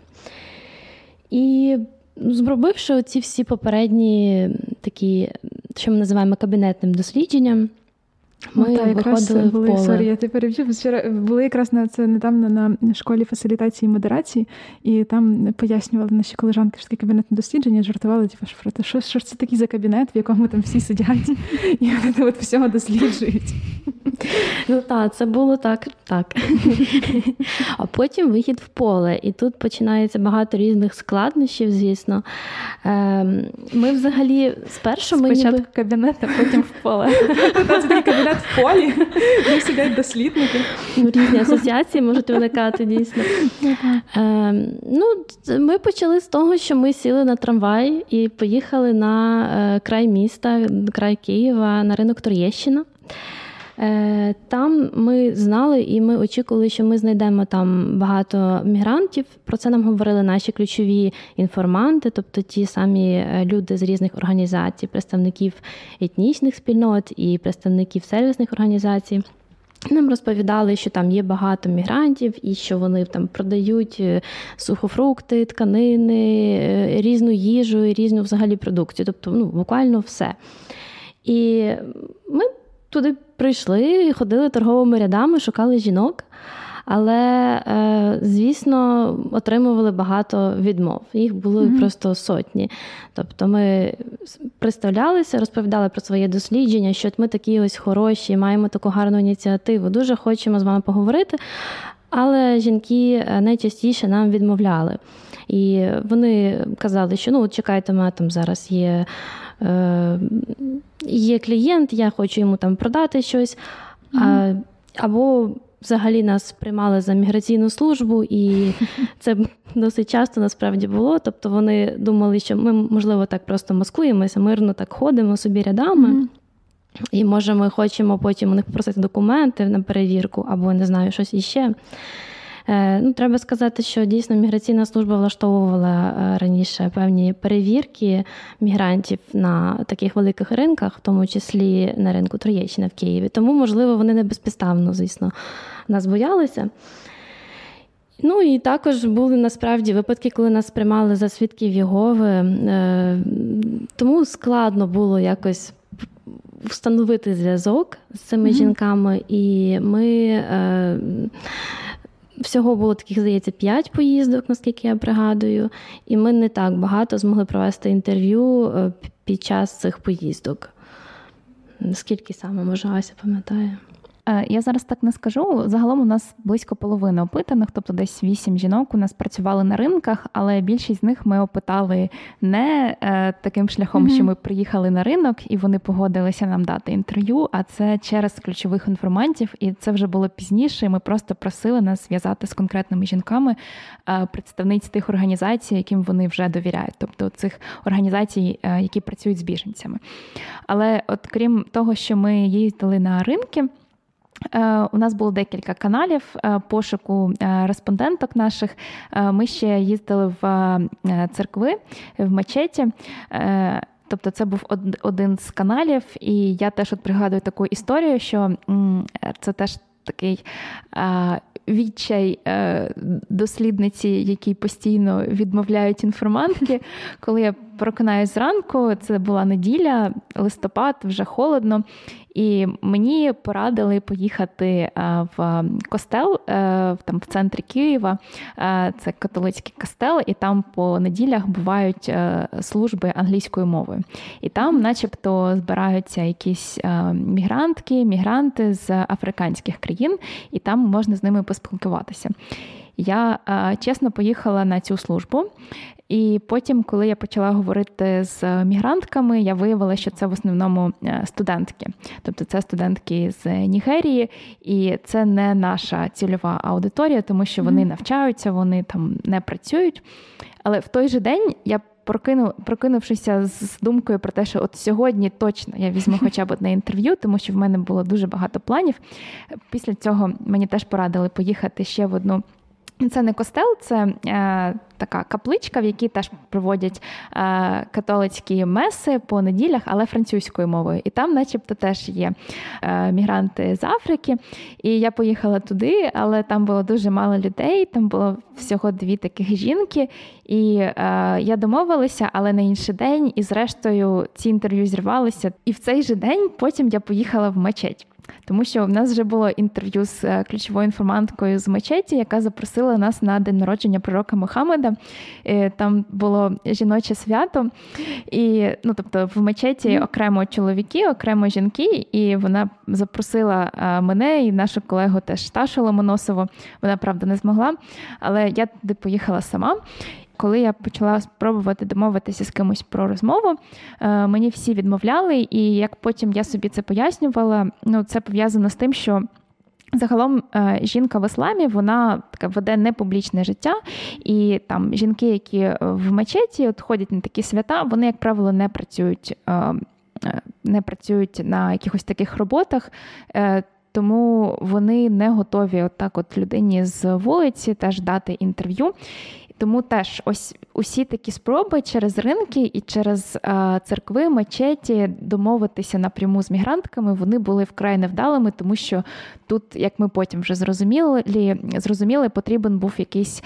S3: І зробивши ці всі попередні такі, що ми називаємо кабінетним дослідженням, Ми виходили в поле.
S2: Сорі, я тебе переб'ю. Вчора були якраз недавно на школі фасилітації і модерації, і там пояснювали наші колежанки, що таке кабінетне дослідження, жартували, про те, що ж це такий за кабінет, в якому там всі сидять, і вони от всього досліджують.
S3: Ну так, це було так. А потім вихід в поле. І тут починається багато різних складнощів, звісно. Ми взагалі спершу...
S1: Спочатку кабінет, а потім в поле.
S2: Це такий кабінет в полі, де сидять дослідники.
S3: Різні асоціації можуть виникати, дійсно. Ми почали з того, що ми сіли на трамвай і поїхали на край міста, край Києва, на ринок Троєщина. Там ми знали і ми очікували, що ми знайдемо там багато мігрантів. Про це нам говорили наші ключові інформанти, тобто ті самі люди з різних організацій, представників етнічних спільнот і представників сервісних організацій. Нам розповідали, що там є багато мігрантів і що вони там продають сухофрукти, тканини, різну їжу і різну взагалі продукцію, тобто буквально все. І ми туди прийшли, ходили торговими рядами, шукали жінок, але, звісно, отримували багато відмов. Їх було просто сотні. Тобто ми представлялися, розповідали про своє дослідження, що ми такі ось хороші, маємо таку гарну ініціативу, дуже хочемо з вами поговорити, але жінки найчастіше нам відмовляли. І вони казали, що чекайте, мене там зараз є клієнт, я хочу йому там продати щось, або взагалі нас приймали за міграційну службу, і це досить часто насправді було. Тобто вони думали, що ми, можливо, так просто маскуємося, мирно так ходимо собі рядами, і, може, ми хочемо потім у них попросити документи на перевірку, або, не знаю, щось іще. Треба сказати, що дійсно міграційна служба влаштовувала раніше певні перевірки мігрантів на таких великих ринках, в тому числі на ринку Троєщина в Києві. Тому, можливо, вони не безпідставно, звісно, нас боялися. І також були насправді випадки, коли нас приймали за свідків Єгови. Тому складно було якось встановити зв'язок з цими жінками. І ми... Всього було таких, здається, 5 поїздок, наскільки я пригадую, і ми не так багато змогли провести інтерв'ю під час цих поїздок. Скільки саме, може, Ася пам'ятає?
S1: Я зараз так не скажу. Загалом у нас близько половини опитаних, тобто десь 8 жінок у нас працювали на ринках, але більшість з них ми опитали не таким шляхом, що ми приїхали на ринок і вони погодилися нам дати інтерв'ю, а це через ключових інформантів, і це вже було пізніше. Ми просто просили нас зв'язати з конкретними жінками представниць тих організацій, яким вони вже довіряють, тобто цих організацій, які працюють з біженцями. Але от крім того, що ми їздили на ринки, у нас було декілька каналів пошуку респонденток наших. Ми ще їздили в церкви, в мечеті. Тобто це був один з каналів. І я теж пригадую таку історію, що це теж такий відчай дослідниці, які постійно відмовляють інформантки. Коли я прокинаюсь зранку, це була неділя, листопад, вже холодно, і мені порадили поїхати в костел там в центрі Києва. Це католицький костел, і там по неділях бувають служби англійською мовою. І там начебто збираються якісь мігранти з африканських країн, і там можна з ними поспілкуватися. Я чесно поїхала на цю службу, і потім, коли я почала говорити з мігрантками, я виявила, що це в основному студентки. Тобто це студентки з Нігерії, і це не наша цільова аудиторія, тому що вони навчаються, вони там не працюють. Але в той же день я прокинувшися з думкою про те, що от сьогодні точно я візьму хоча б одне інтерв'ю, тому що в мене було дуже багато планів. Після цього мені теж порадили поїхати ще в одну. Це не костел, це така капличка, в якій теж проводять католицькі меси по неділях, але французькою мовою. І там начебто теж є мігранти з Африки. І я поїхала туди, але там було дуже мало людей, там було всього 2 таких жінки. І я домовилася, але на інший день, і зрештою ці інтерв'ю зірвалися. І в цей же день потім я поїхала в мечеть. Тому що в нас вже було інтерв'ю з ключовою інформанткою з мечеті, яка запросила нас на день народження пророка Мухаммеда. Там було жіноче свято, і, тобто в мечеті окремо чоловіки, окремо жінки, і вона запросила мене і нашу колегу теж Ташу Ломоносову. Вона, правда, не змогла, але я туди поїхала сама. Коли я почала спробувати домовитися з кимось про розмову, мені всі відмовляли, і як потім я собі це пояснювала, це пов'язано з тим, що загалом жінка в ісламі, вона така веде непублічне життя, і там жінки, які в мечеті ходять на такі свята, вони, як правило, не працюють на якихось таких роботах, тому вони не готові отак от людині з вулиці теж дати інтерв'ю. Тому теж ось усі такі спроби через ринки і через церкви, мечеті домовитися напряму з мігрантками, вони були вкрай невдалими, тому що тут, як ми потім вже зрозуміли, потрібен був якийсь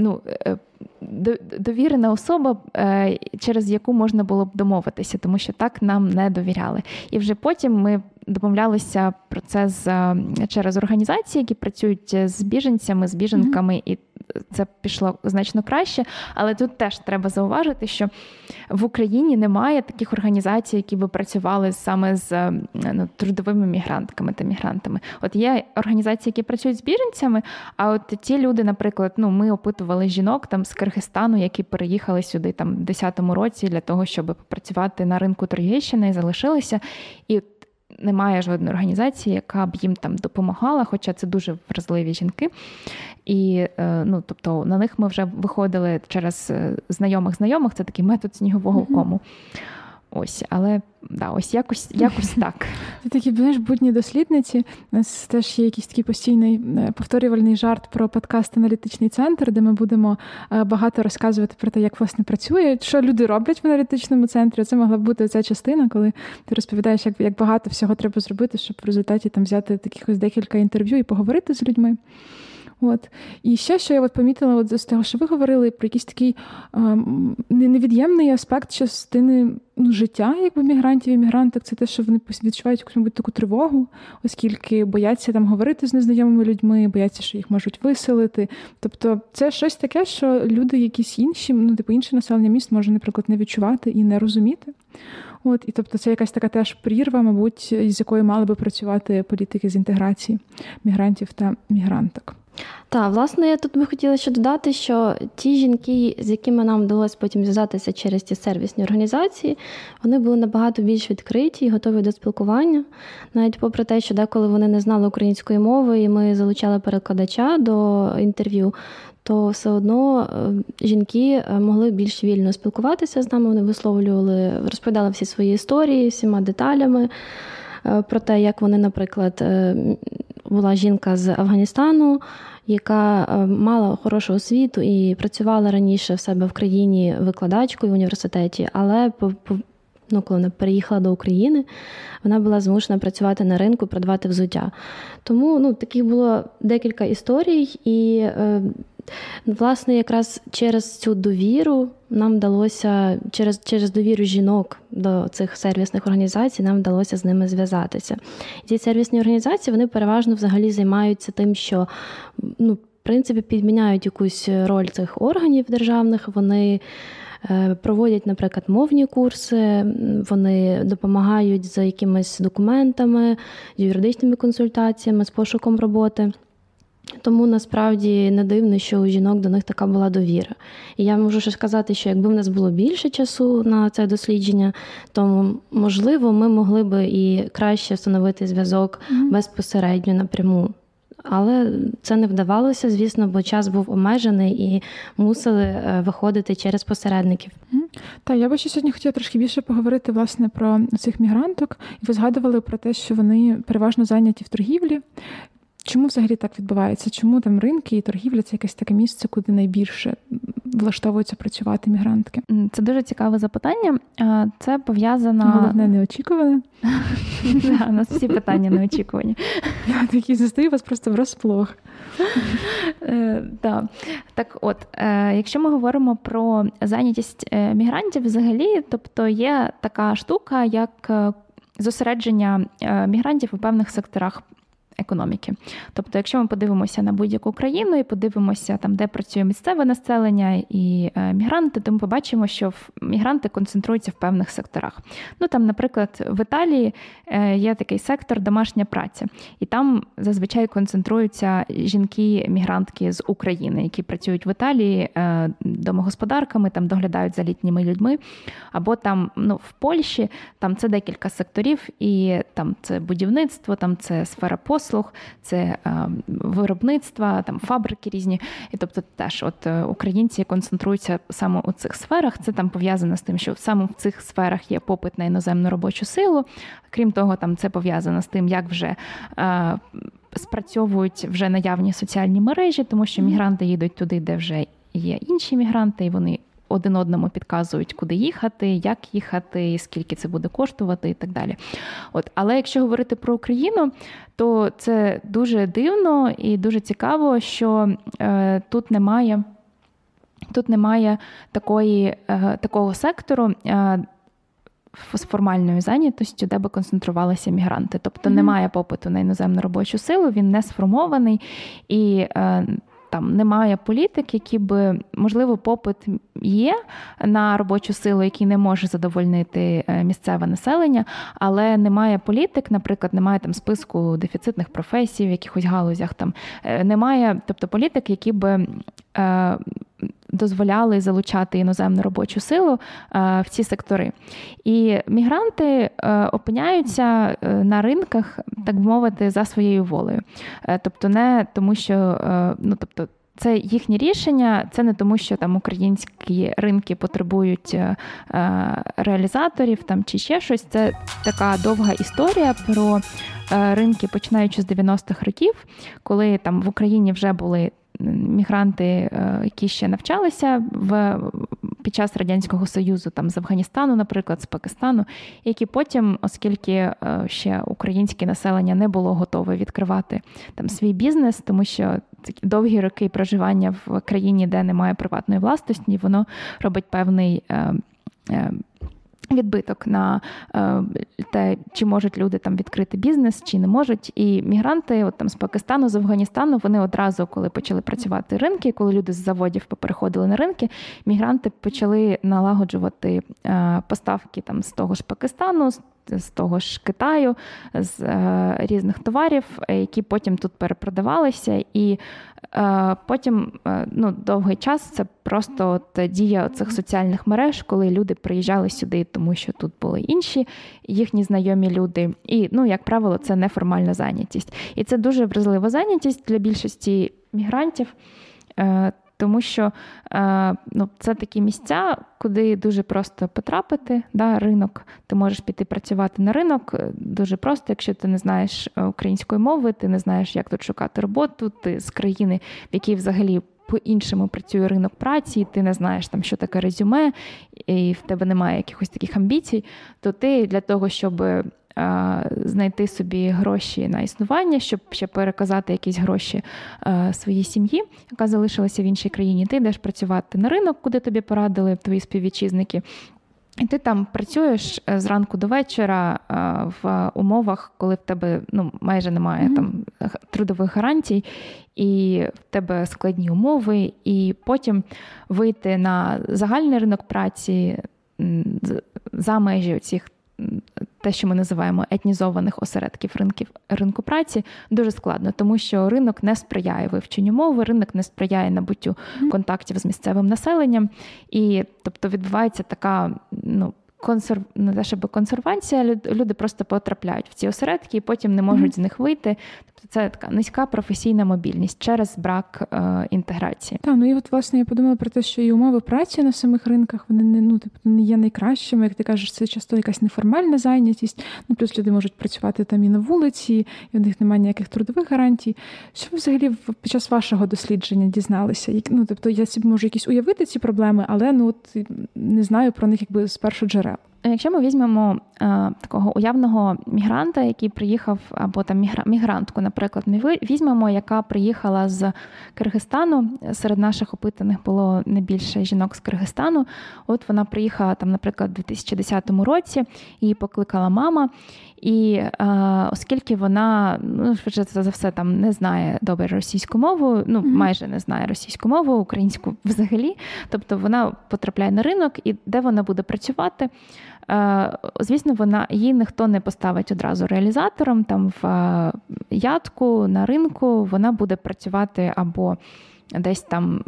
S1: довірена особа, через яку можна було б домовитися, тому що так нам не довіряли. І вже потім ми домовлялися про це через організації, які працюють з біженцями, з біженками, і це пішло значно краще. Але тут теж треба зауважити, що в Україні немає таких організацій, які би працювали саме з трудовими мігрантками та мігрантами. От є організації, які працюють з біженцями, а от ті люди, наприклад, ми опитували жінок там з Киргизстану, які переїхали сюди там в 10-му році для того, щоб попрацювати на ринку Троєщини і залишилися. І немає жодної організації, яка б їм там допомагала, хоча це дуже вразливі жінки. І, тобто, на них ми вже виходили через знайомих, це такий метод снігового кому. Ось, але ось якось так.
S2: Ти такі, будні дослідниці. У нас теж є якийсь такий постійний повторювальний жарт про подкаст «Аналітичний центр», де ми будемо багато розказувати про те, як, власне, працює, що люди роблять в аналітичному центрі. Це могла б бути ця частина, коли ти розповідаєш, як багато всього треба зробити, щоб в результаті там взяти таких ось декілька інтерв'ю і поговорити з людьми. І ще, що я помітила з того, що ви говорили про якийсь такий невід'ємний аспект частини життя мігрантів і мігранток, це те, що вони відчувають якусь, мабуть, таку тривогу, оскільки бояться там говорити з незнайомими людьми, бояться, що їх можуть виселити. Тобто це щось таке, що люди якісь інші, інше населення міст може, наприклад, не відчувати і не розуміти. І тобто це якась така теж прірва, мабуть, з якою мали би працювати політики з інтеграції мігрантів та мігранток.
S3: Так, власне, я тут би хотіла ще додати, що ті жінки, з якими нам вдалося потім зв'язатися через ті сервісні організації, вони були набагато більш відкриті і готові до спілкування. Навіть попри те, що деколи вони не знали української мови, і ми залучали перекладача до інтерв'ю, то все одно жінки могли більш вільно спілкуватися з нами, вони розповідали всі свої історії, всіма деталями про те, як вони, наприклад, була жінка з Афганістану, яка мала хорошу освіту і працювала раніше в себе в країні викладачкою в університеті, але коли вона переїхала до України, вона була змушена працювати на ринку, продавати взуття. Тому таких було декілька історій, і власне якраз через цю довіру нам вдалося, через довіру жінок до цих сервісних організацій, нам вдалося з ними зв'язатися. І ці сервісні організації, вони переважно взагалі займаються тим, що, в принципі, підміняють якусь роль цих органів державних, вони проводять, наприклад, мовні курси, вони допомагають з якимись документами, з юридичними консультаціями, з пошуком роботи. Тому, насправді, не дивно, що у жінок до них така була довіра. І я можу ще сказати, що якби в нас було більше часу на це дослідження, то, можливо, ми могли би і краще встановити зв'язок безпосередньо напряму. Але це не вдавалося, звісно, бо час був обмежений і мусили виходити через посередників.
S2: Так, я би ще сьогодні хотіла трошки більше поговорити, власне, про цих мігранток. І ви згадували про те, що вони переважно зайняті в торгівлі. Чому взагалі так відбувається? Чому там ринки і торгівля – це якесь таке місце, куди найбільше влаштовуються працювати мігрантки?
S1: Це дуже цікаве запитання. Це пов'язано...
S2: Головне, неочікуване.
S1: У нас всі питання неочікувані.
S2: Такі застаю вас просто врозплох.
S1: Так от, якщо ми говоримо про зайнятість мігрантів взагалі, тобто є така штука, як зосередження мігрантів у певних секторах економіки. Тобто, якщо ми подивимося на будь-яку країну і подивимося, там, де працює місцеве населення і мігранти, то ми побачимо, що мігранти концентруються в певних секторах. Ну, там, наприклад, в Італії є такий сектор домашня праця. І там зазвичай концентруються жінки-мігрантки з України, які працюють в Італії домогосподарками, там доглядають за літніми людьми. Або там, в Польщі, там це декілька секторів, і там це будівництво, там це сфера послуг, це виробництва, там фабрики різні. І тобто теж українці концентруються саме у цих сферах. Це там пов'язано з тим, що саме в цих сферах є попит на іноземну робочу силу. Крім того, там це пов'язано з тим, як вже спрацьовують вже наявні соціальні мережі, тому що мігранти їдуть туди, де вже є інші мігранти, і вони один одному підказують, куди їхати, як їхати, скільки це буде коштувати і так далі. Але якщо говорити про Україну, то це дуже дивно і дуже цікаво, що тут немає такого сектору з формальною зайнятостю, де би концентрувалися мігранти. Тобто немає попиту на іноземну робочу силу, він не сформований і там немає політик, які би, можливо, попит є на робочу силу, який не може задовольнити місцеве населення, але немає політик, наприклад, немає там списку дефіцитних професій в якихось галузях, там немає, тобто політик, які би дозволяли залучати іноземну робочу силу в ці сектори. І мігранти опиняються на ринках, так би мовити, за своєю волею. Тобто не тому, що, це їхнє рішення, це не тому, що там українські ринки потребують реалізаторів там, чи ще щось. Це така довга історія про ринки, починаючи з 90-х років, коли там в Україні вже були мігранти, які ще навчалися під час Радянського Союзу, там з Афганістану, наприклад, з Пакистану, які потім, оскільки ще українське населення не було готове відкривати там свій бізнес, тому що такі довгі роки проживання в країні, де немає приватної власності, воно робить певний відбиток на те, чи можуть люди там відкрити бізнес, чи не можуть. І мігранти там з Пакистану, з Афганістану, вони одразу, коли почали працювати ринки, коли люди з заводів попереходили на ринки, мігранти почали налагоджувати поставки там з того ж Пакистану, з того ж Китаю, з різних товарів, які потім тут перепродавалися. І потім довгий час це просто дія цих соціальних мереж, коли люди приїжджали сюди, тому що тут були інші їхні знайомі люди. І, як правило, це неформальна зайнятість. І це дуже вразлива зайнятість для більшості мігрантів, тому що це такі місця, куди дуже просто потрапити, ринок. Ти можеш піти працювати на ринок дуже просто, якщо ти не знаєш української мови, ти не знаєш, як тут шукати роботу, ти з країни, в якій взагалі по-іншому працює ринок праці, ти не знаєш, там, що таке резюме, і в тебе немає якихось таких амбіцій, то ти для того, щоб знайти собі гроші на існування, щоб ще переказати якісь гроші своїй сім'ї, яка залишилася в іншій країні, ти йдеш працювати на ринок, куди тобі порадили твої співвітчизники, і ти там працюєш зранку до вечора в умовах, коли в тебе майже немає там трудових гарантій, і в тебе складні умови, і потім вийти на загальний ринок праці за межі цих, те, що ми називаємо етнізованих осередків ринку праці, дуже складно, тому що ринок не сприяє вивченню мови, ринок не сприяє набуттю контактів з місцевим населенням, і тобто відбувається така, не те, щоб консервація, люди просто потрапляють в ці осередки і потім не можуть з них вийти. Тобто це така низька професійна мобільність через брак інтеграції.
S2: Так, і власне я подумала про те, що і умови праці на самих ринках, вони не є найкращими, як ти кажеш, це часто якась неформальна зайнятість, плюс люди можуть працювати там і на вулиці, і у них немає ніяких трудових гарантій. Що ви взагалі під час вашого дослідження дізналися? Тобто я собі можу якісь уявити ці проблеми, але не знаю про них якби з першого джерела.
S1: Якщо ми візьмемо такого уявного мігранта, який приїхав, або там мігрантку, наприклад, ми візьмемо, яка приїхала з Киргизстану. Серед наших опитаних було не більше жінок з Киргизстану. От вона приїхала, там, наприклад, у 2010 році, її покликала мама. І оскільки вона, швидше за все, там не знає добре російську мову, майже не знає російську мову, українську взагалі, тобто вона потрапляє на ринок, і де вона буде працювати, звісно, її ніхто не поставить одразу реалізатором, там в ядку, на ринку, вона буде працювати або десь там,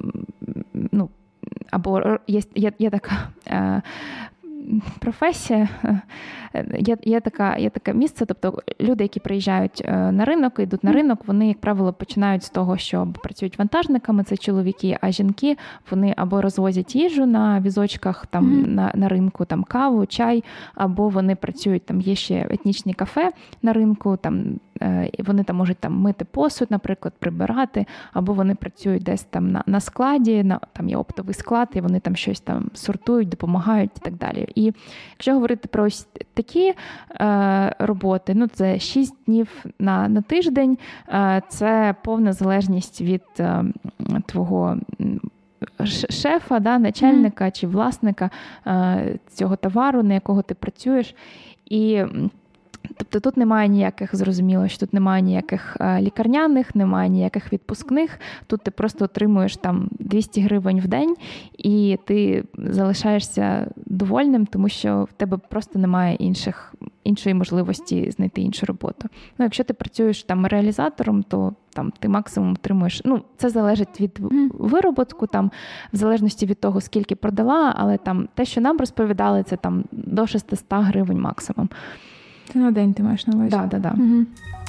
S1: або є така професія, є таке місце, тобто люди, які приїжджають на ринок, йдуть на ринок, вони, як правило, починають з того, що працюють вантажниками, це чоловіки, а жінки, вони або розвозять їжу на візочках там, на ринку, там каву, чай, або вони працюють, там є ще етнічні кафе на ринку, там вони там можуть там мити посуд, наприклад, прибирати, або вони працюють десь там на складі, там є оптовий склад, і вони там щось там сортують, допомагають і так далі. І якщо говорити про ось такі роботи, це 6 днів на тиждень, це повна залежність від твого шефа, начальника чи власника цього товару, на якого ти працюєш. І тобто тут немає ніяких, зрозуміло, що тут немає ніяких лікарняних, немає ніяких відпускних, тут ти просто отримуєш там 200 гривень в день, і ти залишаєшся довольним, тому що в тебе просто немає іншої можливості знайти іншу роботу. Якщо ти працюєш там реалізатором, то там ти максимум отримуєш, це залежить від вироботку, там, в залежності від того, скільки продала, але там те, що нам розповідали, це там до 600 гривень максимум.
S2: Це на день ти маєш на увазі?
S1: Так.
S2: Угу.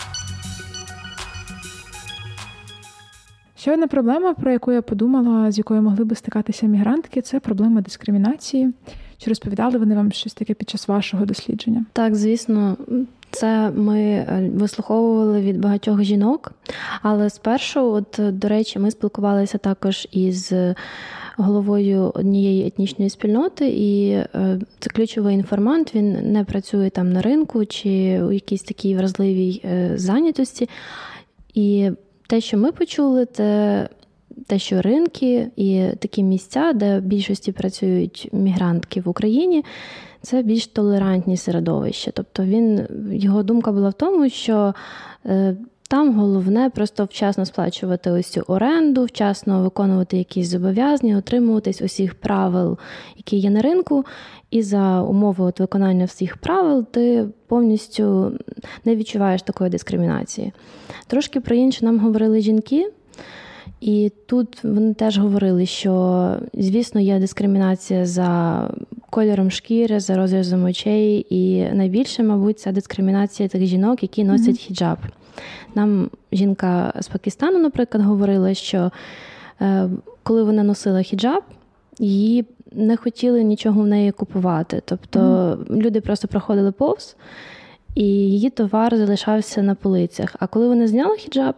S2: Ще одна проблема, про яку я подумала, з якою могли би стикатися мігрантки, це проблема дискримінації. Чи розповідали вони вам щось таке під час вашого дослідження?
S3: Так, звісно. Це ми вислуховували від багатьох жінок, але спершу, до речі, ми спілкувалися також із головою однієї етнічної спільноти, і це ключовий інформант, він не працює там на ринку чи у якійсь такій вразливій зайнятості. І те, що ми почули, це те, що ринки і такі місця, де в більшості працюють мігрантки в Україні, це більш толерантні середовища. Тобто його думка була в тому, що там головне просто вчасно сплачувати ось цю оренду, вчасно виконувати якісь зобов'язання, отримуватись усіх правил, які є на ринку, і за умови виконання всіх правил ти повністю не відчуваєш такої дискримінації. Трошки про інше нам говорили жінки, і тут вони теж говорили, що, звісно, є дискримінація за кольором шкіри, за розрізом очей, і найбільше, мабуть, це дискримінація тих жінок, які носять хіджаб. Нам жінка з Пакистану, наприклад, говорила, що коли вона носила хіджаб, її не хотіли нічого в неї купувати. Тобто люди просто проходили повз, і її товар залишався на полицях. А коли вона зняла хіджаб,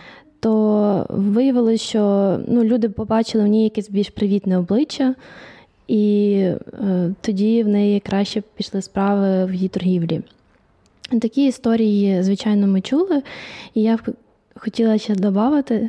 S3: то виявилося, що люди побачили в ній якесь більш привітне обличчя, і тоді в неї краще пішли справи в її торгівлі. Такі історії, звичайно, ми чули, і я хотіла ще додати.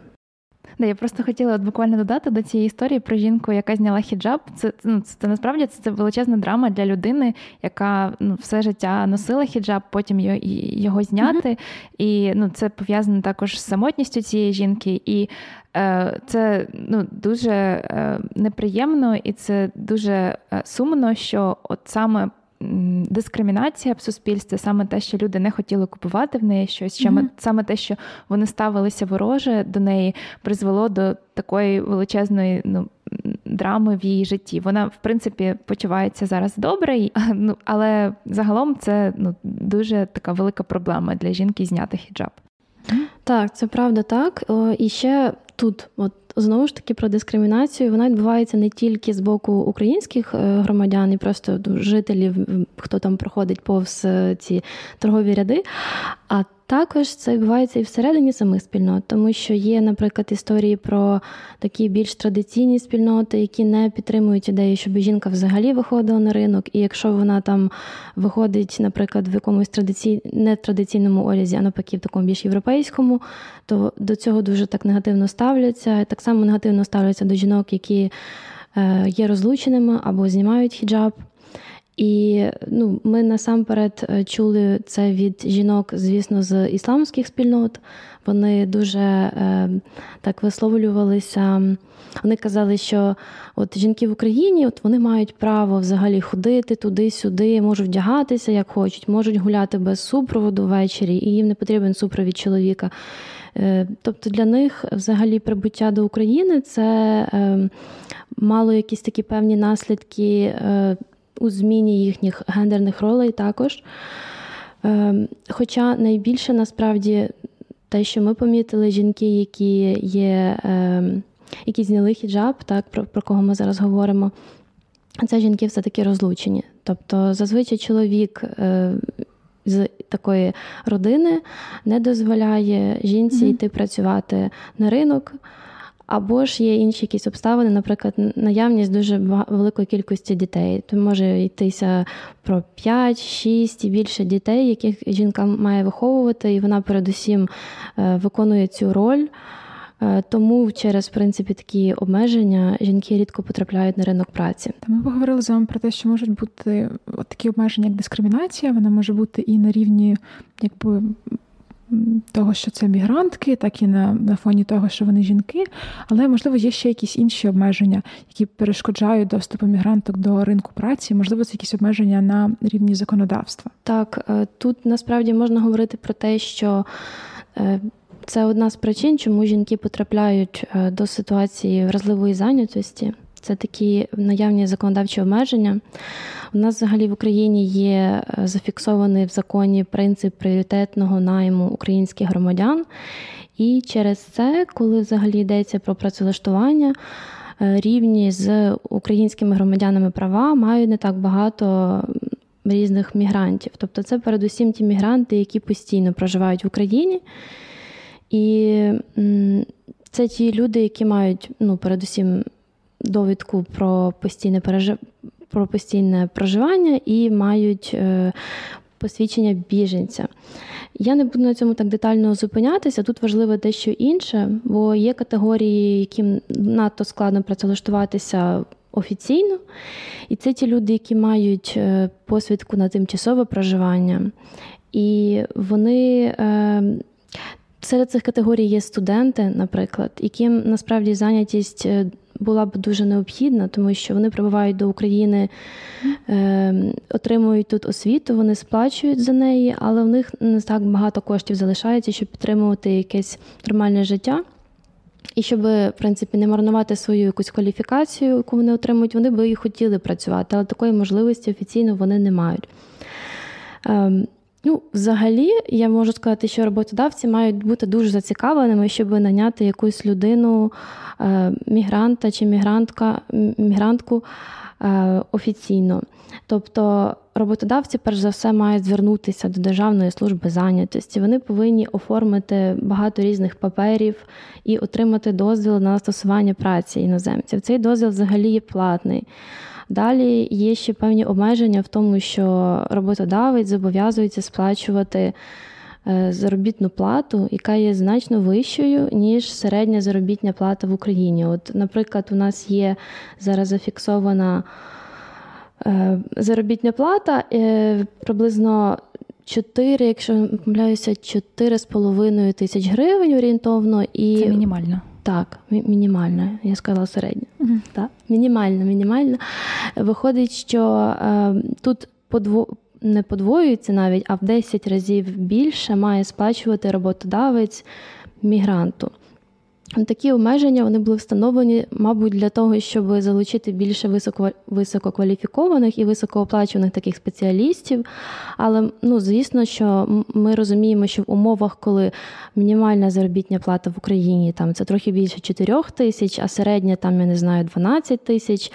S1: Я просто хотіла буквально додати до цієї історії про жінку, яка зняла хіджаб. Це насправді це величезна драма для людини, яка все життя носила хіджаб, потім його зняти. І це пов'язано також з самотністю цієї жінки. І це дуже неприємно, і це дуже сумно, що от саме дискримінація в суспільстві, саме те, що люди не хотіли купувати в неї щось, саме те, що вони ставилися вороже до неї, призвело до такої величезної драми в її житті. Вона, в принципі, почувається зараз добре, але загалом це дуже така велика проблема для жінки зняти хіджаб.
S3: Так, це правда так. І ще тут, знову ж таки, про дискримінацію, вона відбувається не тільки з боку українських громадян і просто жителів, хто там проходить повз ці торгові ряди, а Також це відбувається і всередині самих спільнот, тому що є, наприклад, історії про такі більш традиційні спільноти, які не підтримують ідею, щоб жінка взагалі виходила на ринок, і якщо вона там виходить, наприклад, в якомусь нетрадиційному одязі, а навпаки в такому більш європейському, то до цього дуже так негативно ставляться. Так само негативно ставляться до жінок, які є розлученими або знімають хіджаб. І ми насамперед чули це від жінок, звісно, з ісламських спільнот. Вони дуже так висловлювалися. Вони казали, що от жінки в Україні, от вони мають право взагалі ходити туди-сюди, можуть вдягатися як хочуть, можуть гуляти без супроводу ввечері, і їм не потрібен супровід чоловіка. Тобто для них взагалі прибуття до України – це мало якісь такі певні наслідки у зміні їхніх гендерних ролей також. Хоча найбільше, насправді, те, що ми помітили, жінки, які зняли хіджаб, так, про кого ми зараз говоримо, це жінки все-таки розлучені. Тобто зазвичай чоловік з такої родини не дозволяє жінці йти працювати на ринок, або ж є інші якісь обставини, наприклад, наявність дуже великої кількості дітей. То може йтися про 5, 6 і більше дітей, яких жінка має виховувати, і вона передусім виконує цю роль. Тому через, в принципі, такі обмеження жінки рідко потрапляють на ринок праці.
S2: Ми поговорили з вами про те, що можуть бути такі обмеження, як дискримінація. Вона може бути і на рівні, того, що це мігрантки, так і на фоні того, що вони жінки. Але, можливо, є ще якісь інші обмеження, які перешкоджають доступу мігранток до ринку праці. Можливо, це якісь обмеження на рівні законодавства.
S3: Так, тут насправді можна говорити про те, що це одна з причин, чому жінки потрапляють до ситуації вразливої зайнятості. Це такі наявні законодавчі обмеження. У нас взагалі в Україні є зафіксований в законі принцип пріоритетного найму українських громадян. І через це, коли взагалі йдеться про працевлаштування, рівні з українськими громадянами права мають не так багато різних мігрантів. Тобто це передусім ті мігранти, які постійно проживають в Україні. І це ті люди, які мають, передусім, довідку про постійне проживання і мають посвідчення біженця. Я не буду на цьому так детально зупинятися. Тут важливо дещо інше, бо є категорії, яким надто складно працевлаштуватися офіційно. І це ті люди, які мають посвідку на тимчасове проживання. І вони... Серед цих категорій є студенти, наприклад, яким насправді зайнятість була б дуже необхідна, тому що вони прибувають до України, отримують тут освіту, вони сплачують за неї, але в них не так багато коштів залишається, щоб підтримувати якесь нормальне життя. І щоб, в принципі, не марнувати свою якусь кваліфікацію, яку вони отримують, вони би і хотіли працювати, але такої можливості офіційно вони не мають. Взагалі, я можу сказати, що роботодавці мають бути дуже зацікавленими, щоб наняти якусь людину, мігранта чи мігрантку офіційно. Тобто роботодавці, перш за все, мають звернутися до Державної служби зайнятості. Вони повинні оформити багато різних паперів і отримати дозвіл на застосування праці іноземців. Цей дозвіл взагалі є платний. Далі є ще певні обмеження в тому, що роботодавець зобов'язується сплачувати заробітну плату, яка є значно вищою, ніж середня заробітна плата в Україні. От, наприклад, у нас є зараз зафіксована заробітна плата приблизно 4, якщо не помиляюся, 4,5 тисяч гривень орієнтовно. І...
S1: Це мінімально.
S3: Так, мінімальна, я сказала середня. Так, мінімальна. Виходить, що тут не подвоюється навіть, а в 10 разів більше має сплачувати роботодавець мігранту. Такі обмеження вони були встановлені, мабуть, для того, щоб залучити більше висококваліфікованих і високооплачуваних таких спеціалістів. Але, звісно, що ми розуміємо, що в умовах, коли мінімальна заробітна плата в Україні там це трохи більше 4 тисяч, а середня там, я не знаю, 12 тисяч,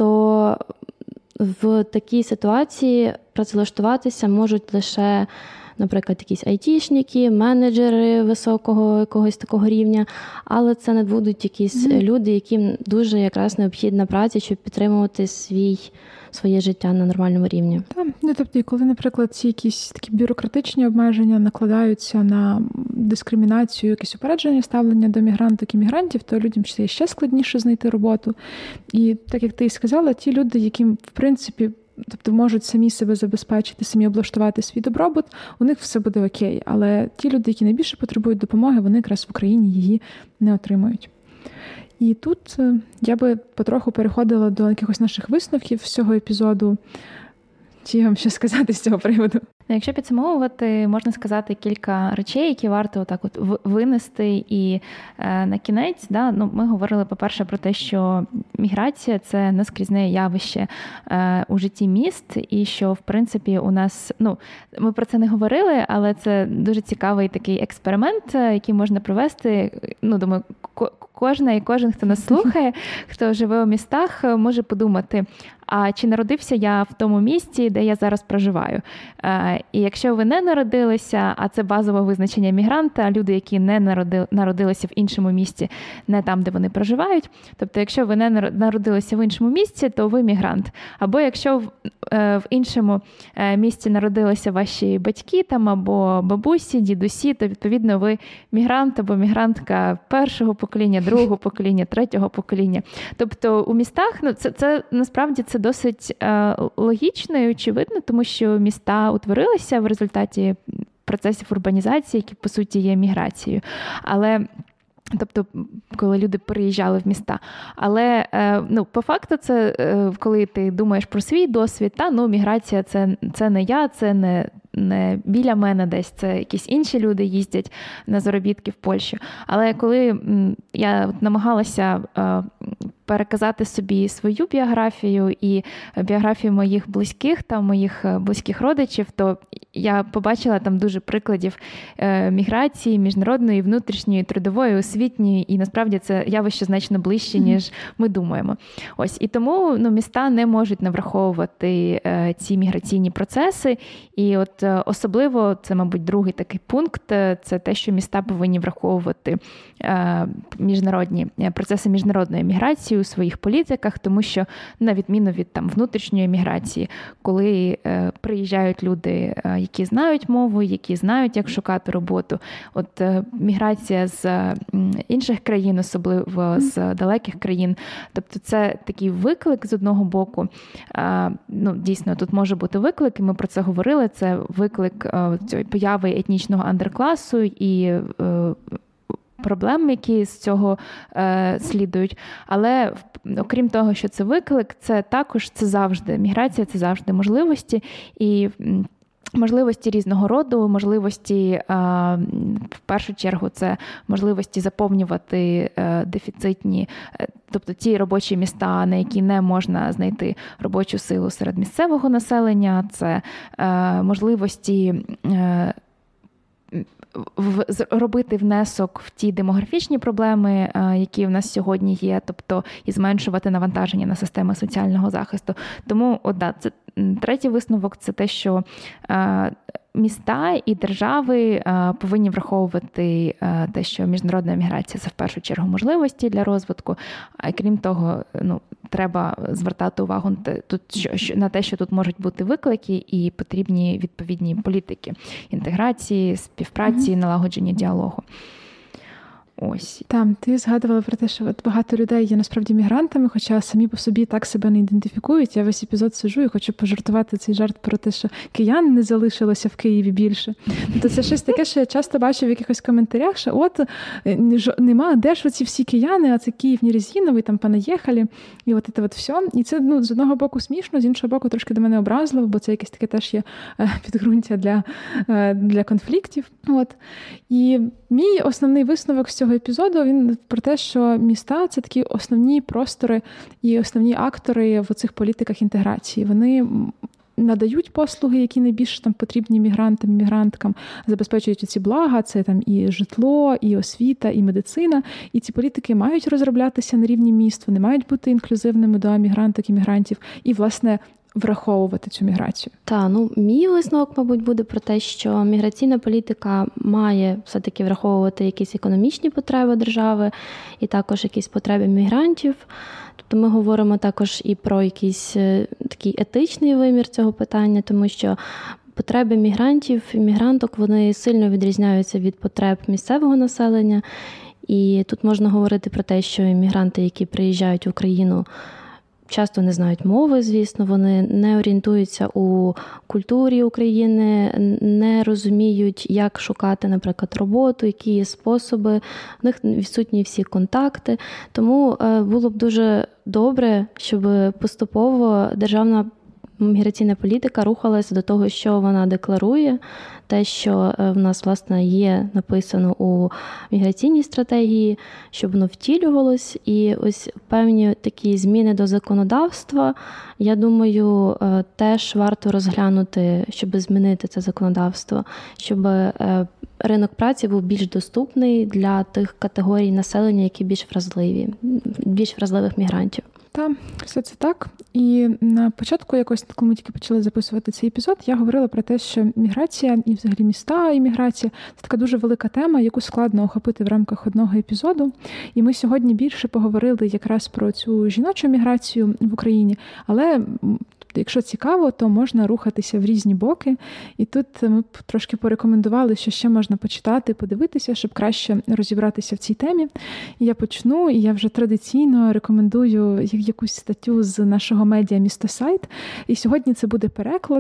S3: то в такій ситуації працевлаштуватися можуть лише наприклад, якісь айтішники, менеджери високого якогось такого рівня, але це не будуть якісь люди, яким дуже якраз необхідна праця, щоб підтримувати своє життя на нормальному рівні.
S2: Так, тобто, коли, наприклад, ці якісь такі бюрократичні обмеження накладаються на дискримінацію, якесь упередження ставлення до мігранток і мігрантів, то людям ще складніше знайти роботу. І так, як ти і сказала, ті люди, яким, в принципі, тобто можуть самі себе забезпечити, самі облаштувати свій добробут, у них все буде окей. Але ті люди, які найбільше потребують допомоги, вони якраз в Україні її не отримують. І тут я би потроху переходила до якихось наших висновків з цього епізоду. Чи вам щось сказати з цього приводу?
S1: Якщо підсумовувати, можна сказати кілька речей, які варто отак от винести. І на кінець, ми говорили, по-перше, про те, що міграція – це наскрізне явище у житті міст, і що, в принципі, у нас, ми про це не говорили, але це дуже цікавий такий експеримент, який можна провести. Думаю, кожна і кожен, хто нас слухає, хто живе у містах, може подумати, а чи народився я в тому місті, де я зараз проживаю? І якщо ви не народилися, а це базове визначення мігранта, люди, які не народилися в іншому місті, не там, де вони проживають, тобто якщо ви не народилися в іншому місті, то ви мігрант. Або якщо в іншому місті народилися ваші батьки там, або бабусі, дідусі, то, відповідно, ви мігрант або мігрантка першого покоління, другого покоління, третього покоління. Тобто у містах, це насправді це досить логічно і очевидно, тому що міста утворилися в результаті процесів урбанізації, які, по суті, є міграцією. Тобто, коли люди переїжджали в міста. Але, по факту, це коли ти думаєш про свій досвід, міграція це не я, це не біля мене десь, це якісь інші люди їздять на заробітки в Польщу. Але коли я намагалася переказати собі свою біографію і біографію моїх близьких та моїх близьких родичів, то я побачила там дуже прикладів міграції, міжнародної, внутрішньої, трудової, освітньої, і насправді це явище значно ближче, ніж ми думаємо. Ось, і тому міста не можуть не враховувати ці міграційні процеси, і от особливо, це, мабуть, другий такий пункт, це те, що міста повинні враховувати процеси міжнародної міграції у своїх політиках, тому що, на відміну від внутрішньої міграції, коли приїжджають люди, які знають мову, які знають, як шукати роботу, от міграція з інших країн, особливо з далеких країн, тобто це такий виклик з одного боку. Дійсно, тут може бути виклик, і ми про це говорили, це виклик появи етнічного андеркласу і проблем, які з цього слідують. Але окрім того, що це виклик, це також, це завжди, міграція – це завжди можливості. І можливості різного роду, можливості, в першу чергу, це можливості заповнювати дефіцитні, тобто ті робочі міста, на які не можна знайти робочу силу серед місцевого населення, це можливості робити внесок в ті демографічні проблеми, які в нас сьогодні є, тобто і зменшувати навантаження на системи соціального захисту. Тому, це третій висновок – це те, що міста і держави повинні вроковувати те, що міжнародна міграція – це в першу чергу можливості для розвитку, а крім того, треба звертати увагу на те, що тут можуть бути виклики і потрібні відповідні політики інтеграції, співпраці, налагодження діалогу. Ось.
S2: Там, ти згадувала про те, що багато людей є насправді мігрантами, хоча самі по собі так себе не ідентифікують. Я весь епізод сиджу і хочу пожартувати цей жарт про те, що киян не залишилося в Києві більше. То це щось таке, що я часто бачу в якихось коментарях, що нема, де ж оці всі кияни, а це Київ не резиновий, там понаїхали, і це все. І це, з одного боку смішно, з іншого боку трошки до мене образливо, бо це якесь таке теж є підґрунтя для конфліктів. І мій основний висновок з цього епізоду, він про те, що міста – це такі основні простори і основні актори в цих політиках інтеграції. Вони надають послуги, які найбільш потрібні мігрантам і мігранткам, забезпечують ці блага, це і житло, і освіта, і медицина. І ці політики мають розроблятися на рівні міст, вони мають бути інклюзивними до мігранток і мігрантів. І, власне, враховувати цю міграцію?
S3: Мій висновок, мабуть, буде про те, що міграційна політика має все-таки враховувати якісь економічні потреби держави і також якісь потреби мігрантів. Тобто ми говоримо також і про якийсь такий етичний вимір цього питання, тому що потреби мігрантів і мігранток, вони сильно відрізняються від потреб місцевого населення. І тут можна говорити про те, що іммігранти, які приїжджають в Україну, часто не знають мови, звісно, вони не орієнтуються у культурі України, не розуміють, як шукати, наприклад, роботу, які є способи, в них відсутні всі контакти. Тому було б дуже добре, щоб поступово державна міграційна політика рухалася до того, що вона декларує, те, що в нас, власне, є написано у міграційній стратегії, щоб воно втілювалось. І ось певні такі зміни до законодавства, я думаю, теж варто розглянути, щоб змінити це законодавство, щоб ринок праці був більш доступний для тих категорій населення, які більш вразливих мігрантів.
S2: Та, все це так. І на початку якось, коли ми тільки почали записувати цей епізод, я говорила про те, що міграція і взагалі міста і міграція – це така дуже велика тема, яку складно охопити в рамках одного епізоду. І ми сьогодні більше поговорили якраз про цю жіночу міграцію в Україні, але якщо цікаво, то можна рухатися в різні боки. І тут ми трошки порекомендували, що ще можна почитати, подивитися, щоб краще розібратися в цій темі. І я почну, і я вже традиційно рекомендую якусь статтю з нашого медіа «Містосайт». І сьогодні це буде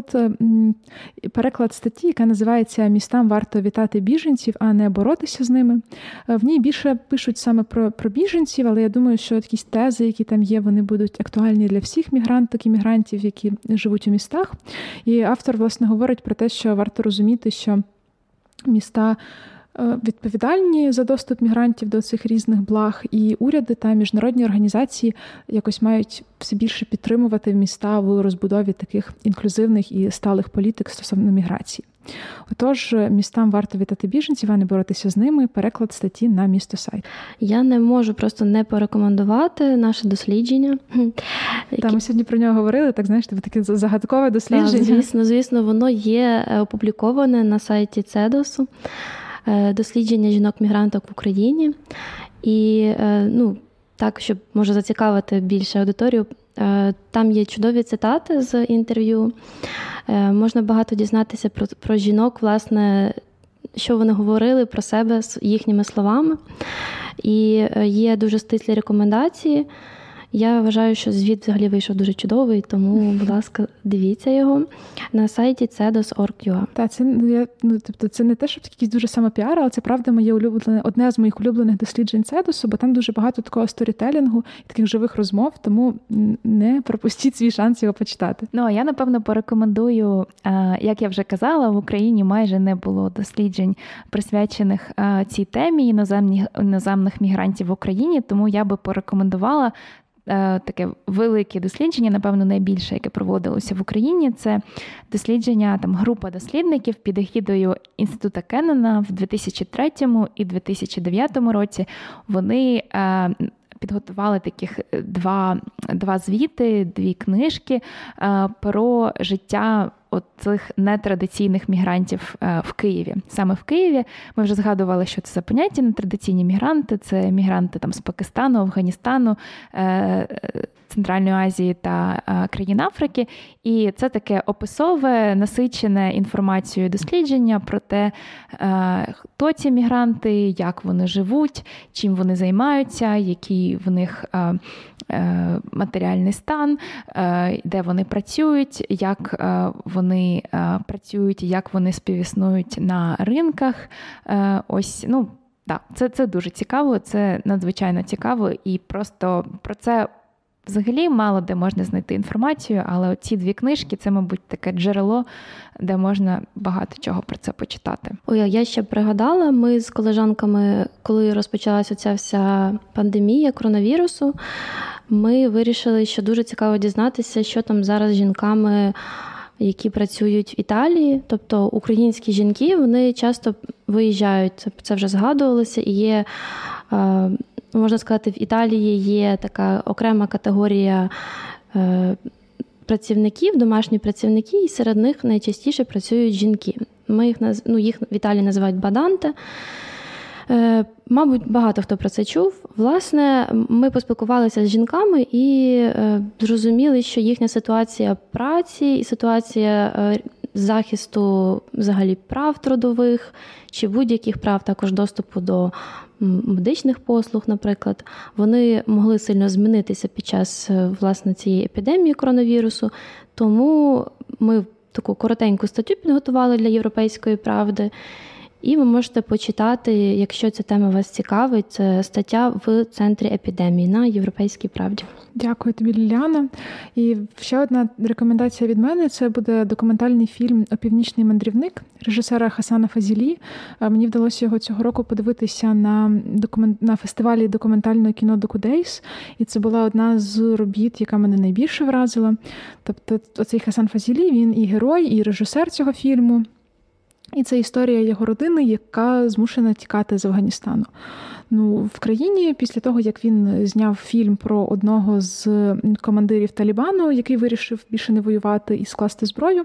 S2: переклад статті, яка називається «Містам варто вітати біженців, а не боротися з ними». В ній більше пишуть саме про біженців, але я думаю, що якісь тези, які там є, вони будуть актуальні для всіх мігранток і мігрантів, які живуть у містах. І автор, власне, говорить про те, що варто розуміти, що міста відповідальні за доступ мігрантів до цих різних благ, і уряди та міжнародні організації якось мають все більше підтримувати міста в розбудові таких інклюзивних і сталих політик стосовно міграції. Отож, містам варто вітати біженців, а не боротися з ними. Переклад статті на «Містосайт».
S3: Я не можу просто не порекомендувати наше дослідження.
S2: Так, ми сьогодні про нього говорили, так, знаєш, таке загадкове дослідження.
S3: Так, звісно, воно є опубліковане на сайті CEDOS. Дослідження жінок-мігранток в Україні. І, так, щоб, може, зацікавити більше аудиторію, там є чудові цитати з інтерв'ю. Можна багато дізнатися про жінок, власне, що вони говорили про себе їхніми словами. І є дуже стислі рекомендації. Я вважаю, що звіт взагалі вийшов дуже чудовий, тому, будь ласка, дивіться його на сайті cedos.org.ua.
S2: Так, це не те, щоб якийсь дуже самопіар, але це, правда, одне з моїх улюблених досліджень CEDOS, бо там дуже багато такого сторітелінгу і таких живих розмов, тому не пропустіть свій шанс його почитати.
S1: А я, напевно, порекомендую, як я вже казала, в Україні майже не було досліджень, присвячених цій темі іноземних мігрантів в Україні, тому я би порекомендувала таке велике дослідження, напевно, найбільше, яке проводилося в Україні. Це дослідження, група дослідників під егідою Інституту Кеннона в 2003 і 2009 році. Вони підготували таких два звіти, 2 книжки про життя цих нетрадиційних мігрантів в Києві. Саме в Києві ми вже згадували, що це за поняття нетрадиційні мігранти. Це мігранти з Пакистану, Афганістану, Центральної Азії та країн Африки. І це таке описове, насичене інформацією дослідження про те, хто ці мігранти, як вони живуть, чим вони займаються, який в них матеріальний стан, де вони працюють, як вони працюють, як вони співіснують на ринках. Це дуже цікаво, це надзвичайно цікаво, і просто про це взагалі мало де можна знайти інформацію, але ці 2 книжки – це, мабуть, таке джерело, де можна багато чого про це почитати.
S3: Я ще пригадала, ми з колежанками, коли розпочалася ця вся пандемія коронавірусу, ми вирішили, що дуже цікаво дізнатися, що там зараз з жінками, які працюють в Італії. Тобто українські жінки, вони часто виїжджають, це вже згадувалося, і є, можна сказати, в Італії є така окрема категорія працівників, домашні працівники, і серед них найчастіше працюють жінки. Їх в Італії називають баданте. Мабуть, багато хто про це чув. Власне, ми поспілкувалися з жінками і зрозуміли, що їхня ситуація праці і ситуація захисту взагалі прав трудових чи будь-яких прав, також доступу до медичних послуг, наприклад, вони могли сильно змінитися під час, власне, цієї епідемії коронавірусу. Тому ми таку коротеньку статтю підготували для «Європейської правди». І ви можете почитати, якщо ця тема вас цікавить, це стаття в центрі епідемії на «Європейській правді».
S2: Дякую тобі, Ліляна. І ще одна рекомендація від мене – це буде документальний фільм «Опівнічний мандрівник» режисера Хасана Фазілі. Мені вдалося його цього року подивитися на фестивалі документального кіно «Докудейс», і це була одна з робіт, яка мене найбільше вразила. Тобто оцей Хасан Фазілі, він і герой, і режисер цього фільму. І це історія його родини, яка змушена тікати з Афганістану. В країні, після того, як він зняв фільм про одного з командирів Талібану, який вирішив більше не воювати і скласти зброю,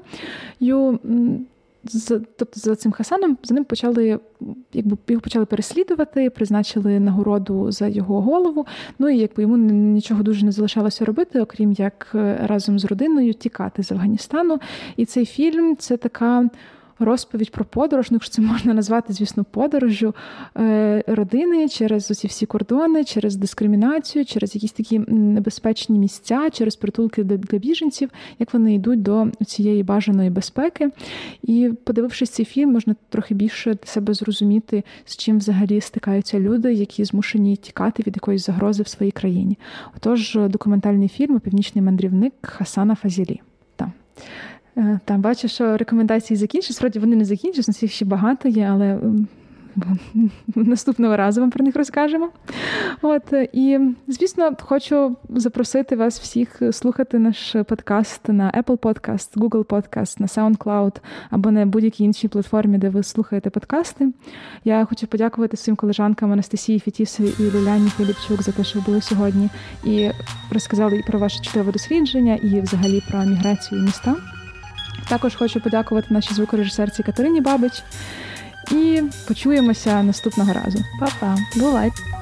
S2: тобто за цим Хасаном, за ним його почали переслідувати, призначили нагороду за його голову. І йому нічого дуже не залишалося робити, окрім як разом з родиною тікати з Афганістану. І цей фільм – це така розповідь про подорож, якщо це можна назвати, звісно, подорожжю родини через оці всі кордони, через дискримінацію, через якісь такі небезпечні місця, через притулки для біженців, як вони йдуть до цієї бажаної безпеки. І, подивившись цей фільм, можна трохи більше для себе зрозуміти, з чим взагалі стикаються люди, які змушені тікати від якоїсь загрози в своїй країні. Отож, документальний фільм «Північний мандрівник» Хасана Фазілі. Там бачу, що рекомендації закінчились. Справді вони не закінчились, у нас їх ще багато є, але наступного разу вам про них розкажемо. І, звісно, хочу запросити вас всіх слухати наш подкаст на Apple Podcast, Google Podcast, на SoundCloud або на будь-якій іншій платформі, де ви слухаєте подкасти. Я хочу подякувати своїм колежанкам Анастасії Фетісовій і Ліляні Філіпчук за те, що ви були сьогодні і розказали і про ваше чудове дослідження, і взагалі про міграцію і міста. Також хочу подякувати нашій звукорежисерці Катерині Бабич. І почуємося наступного разу. Па-па!
S3: Бувайте!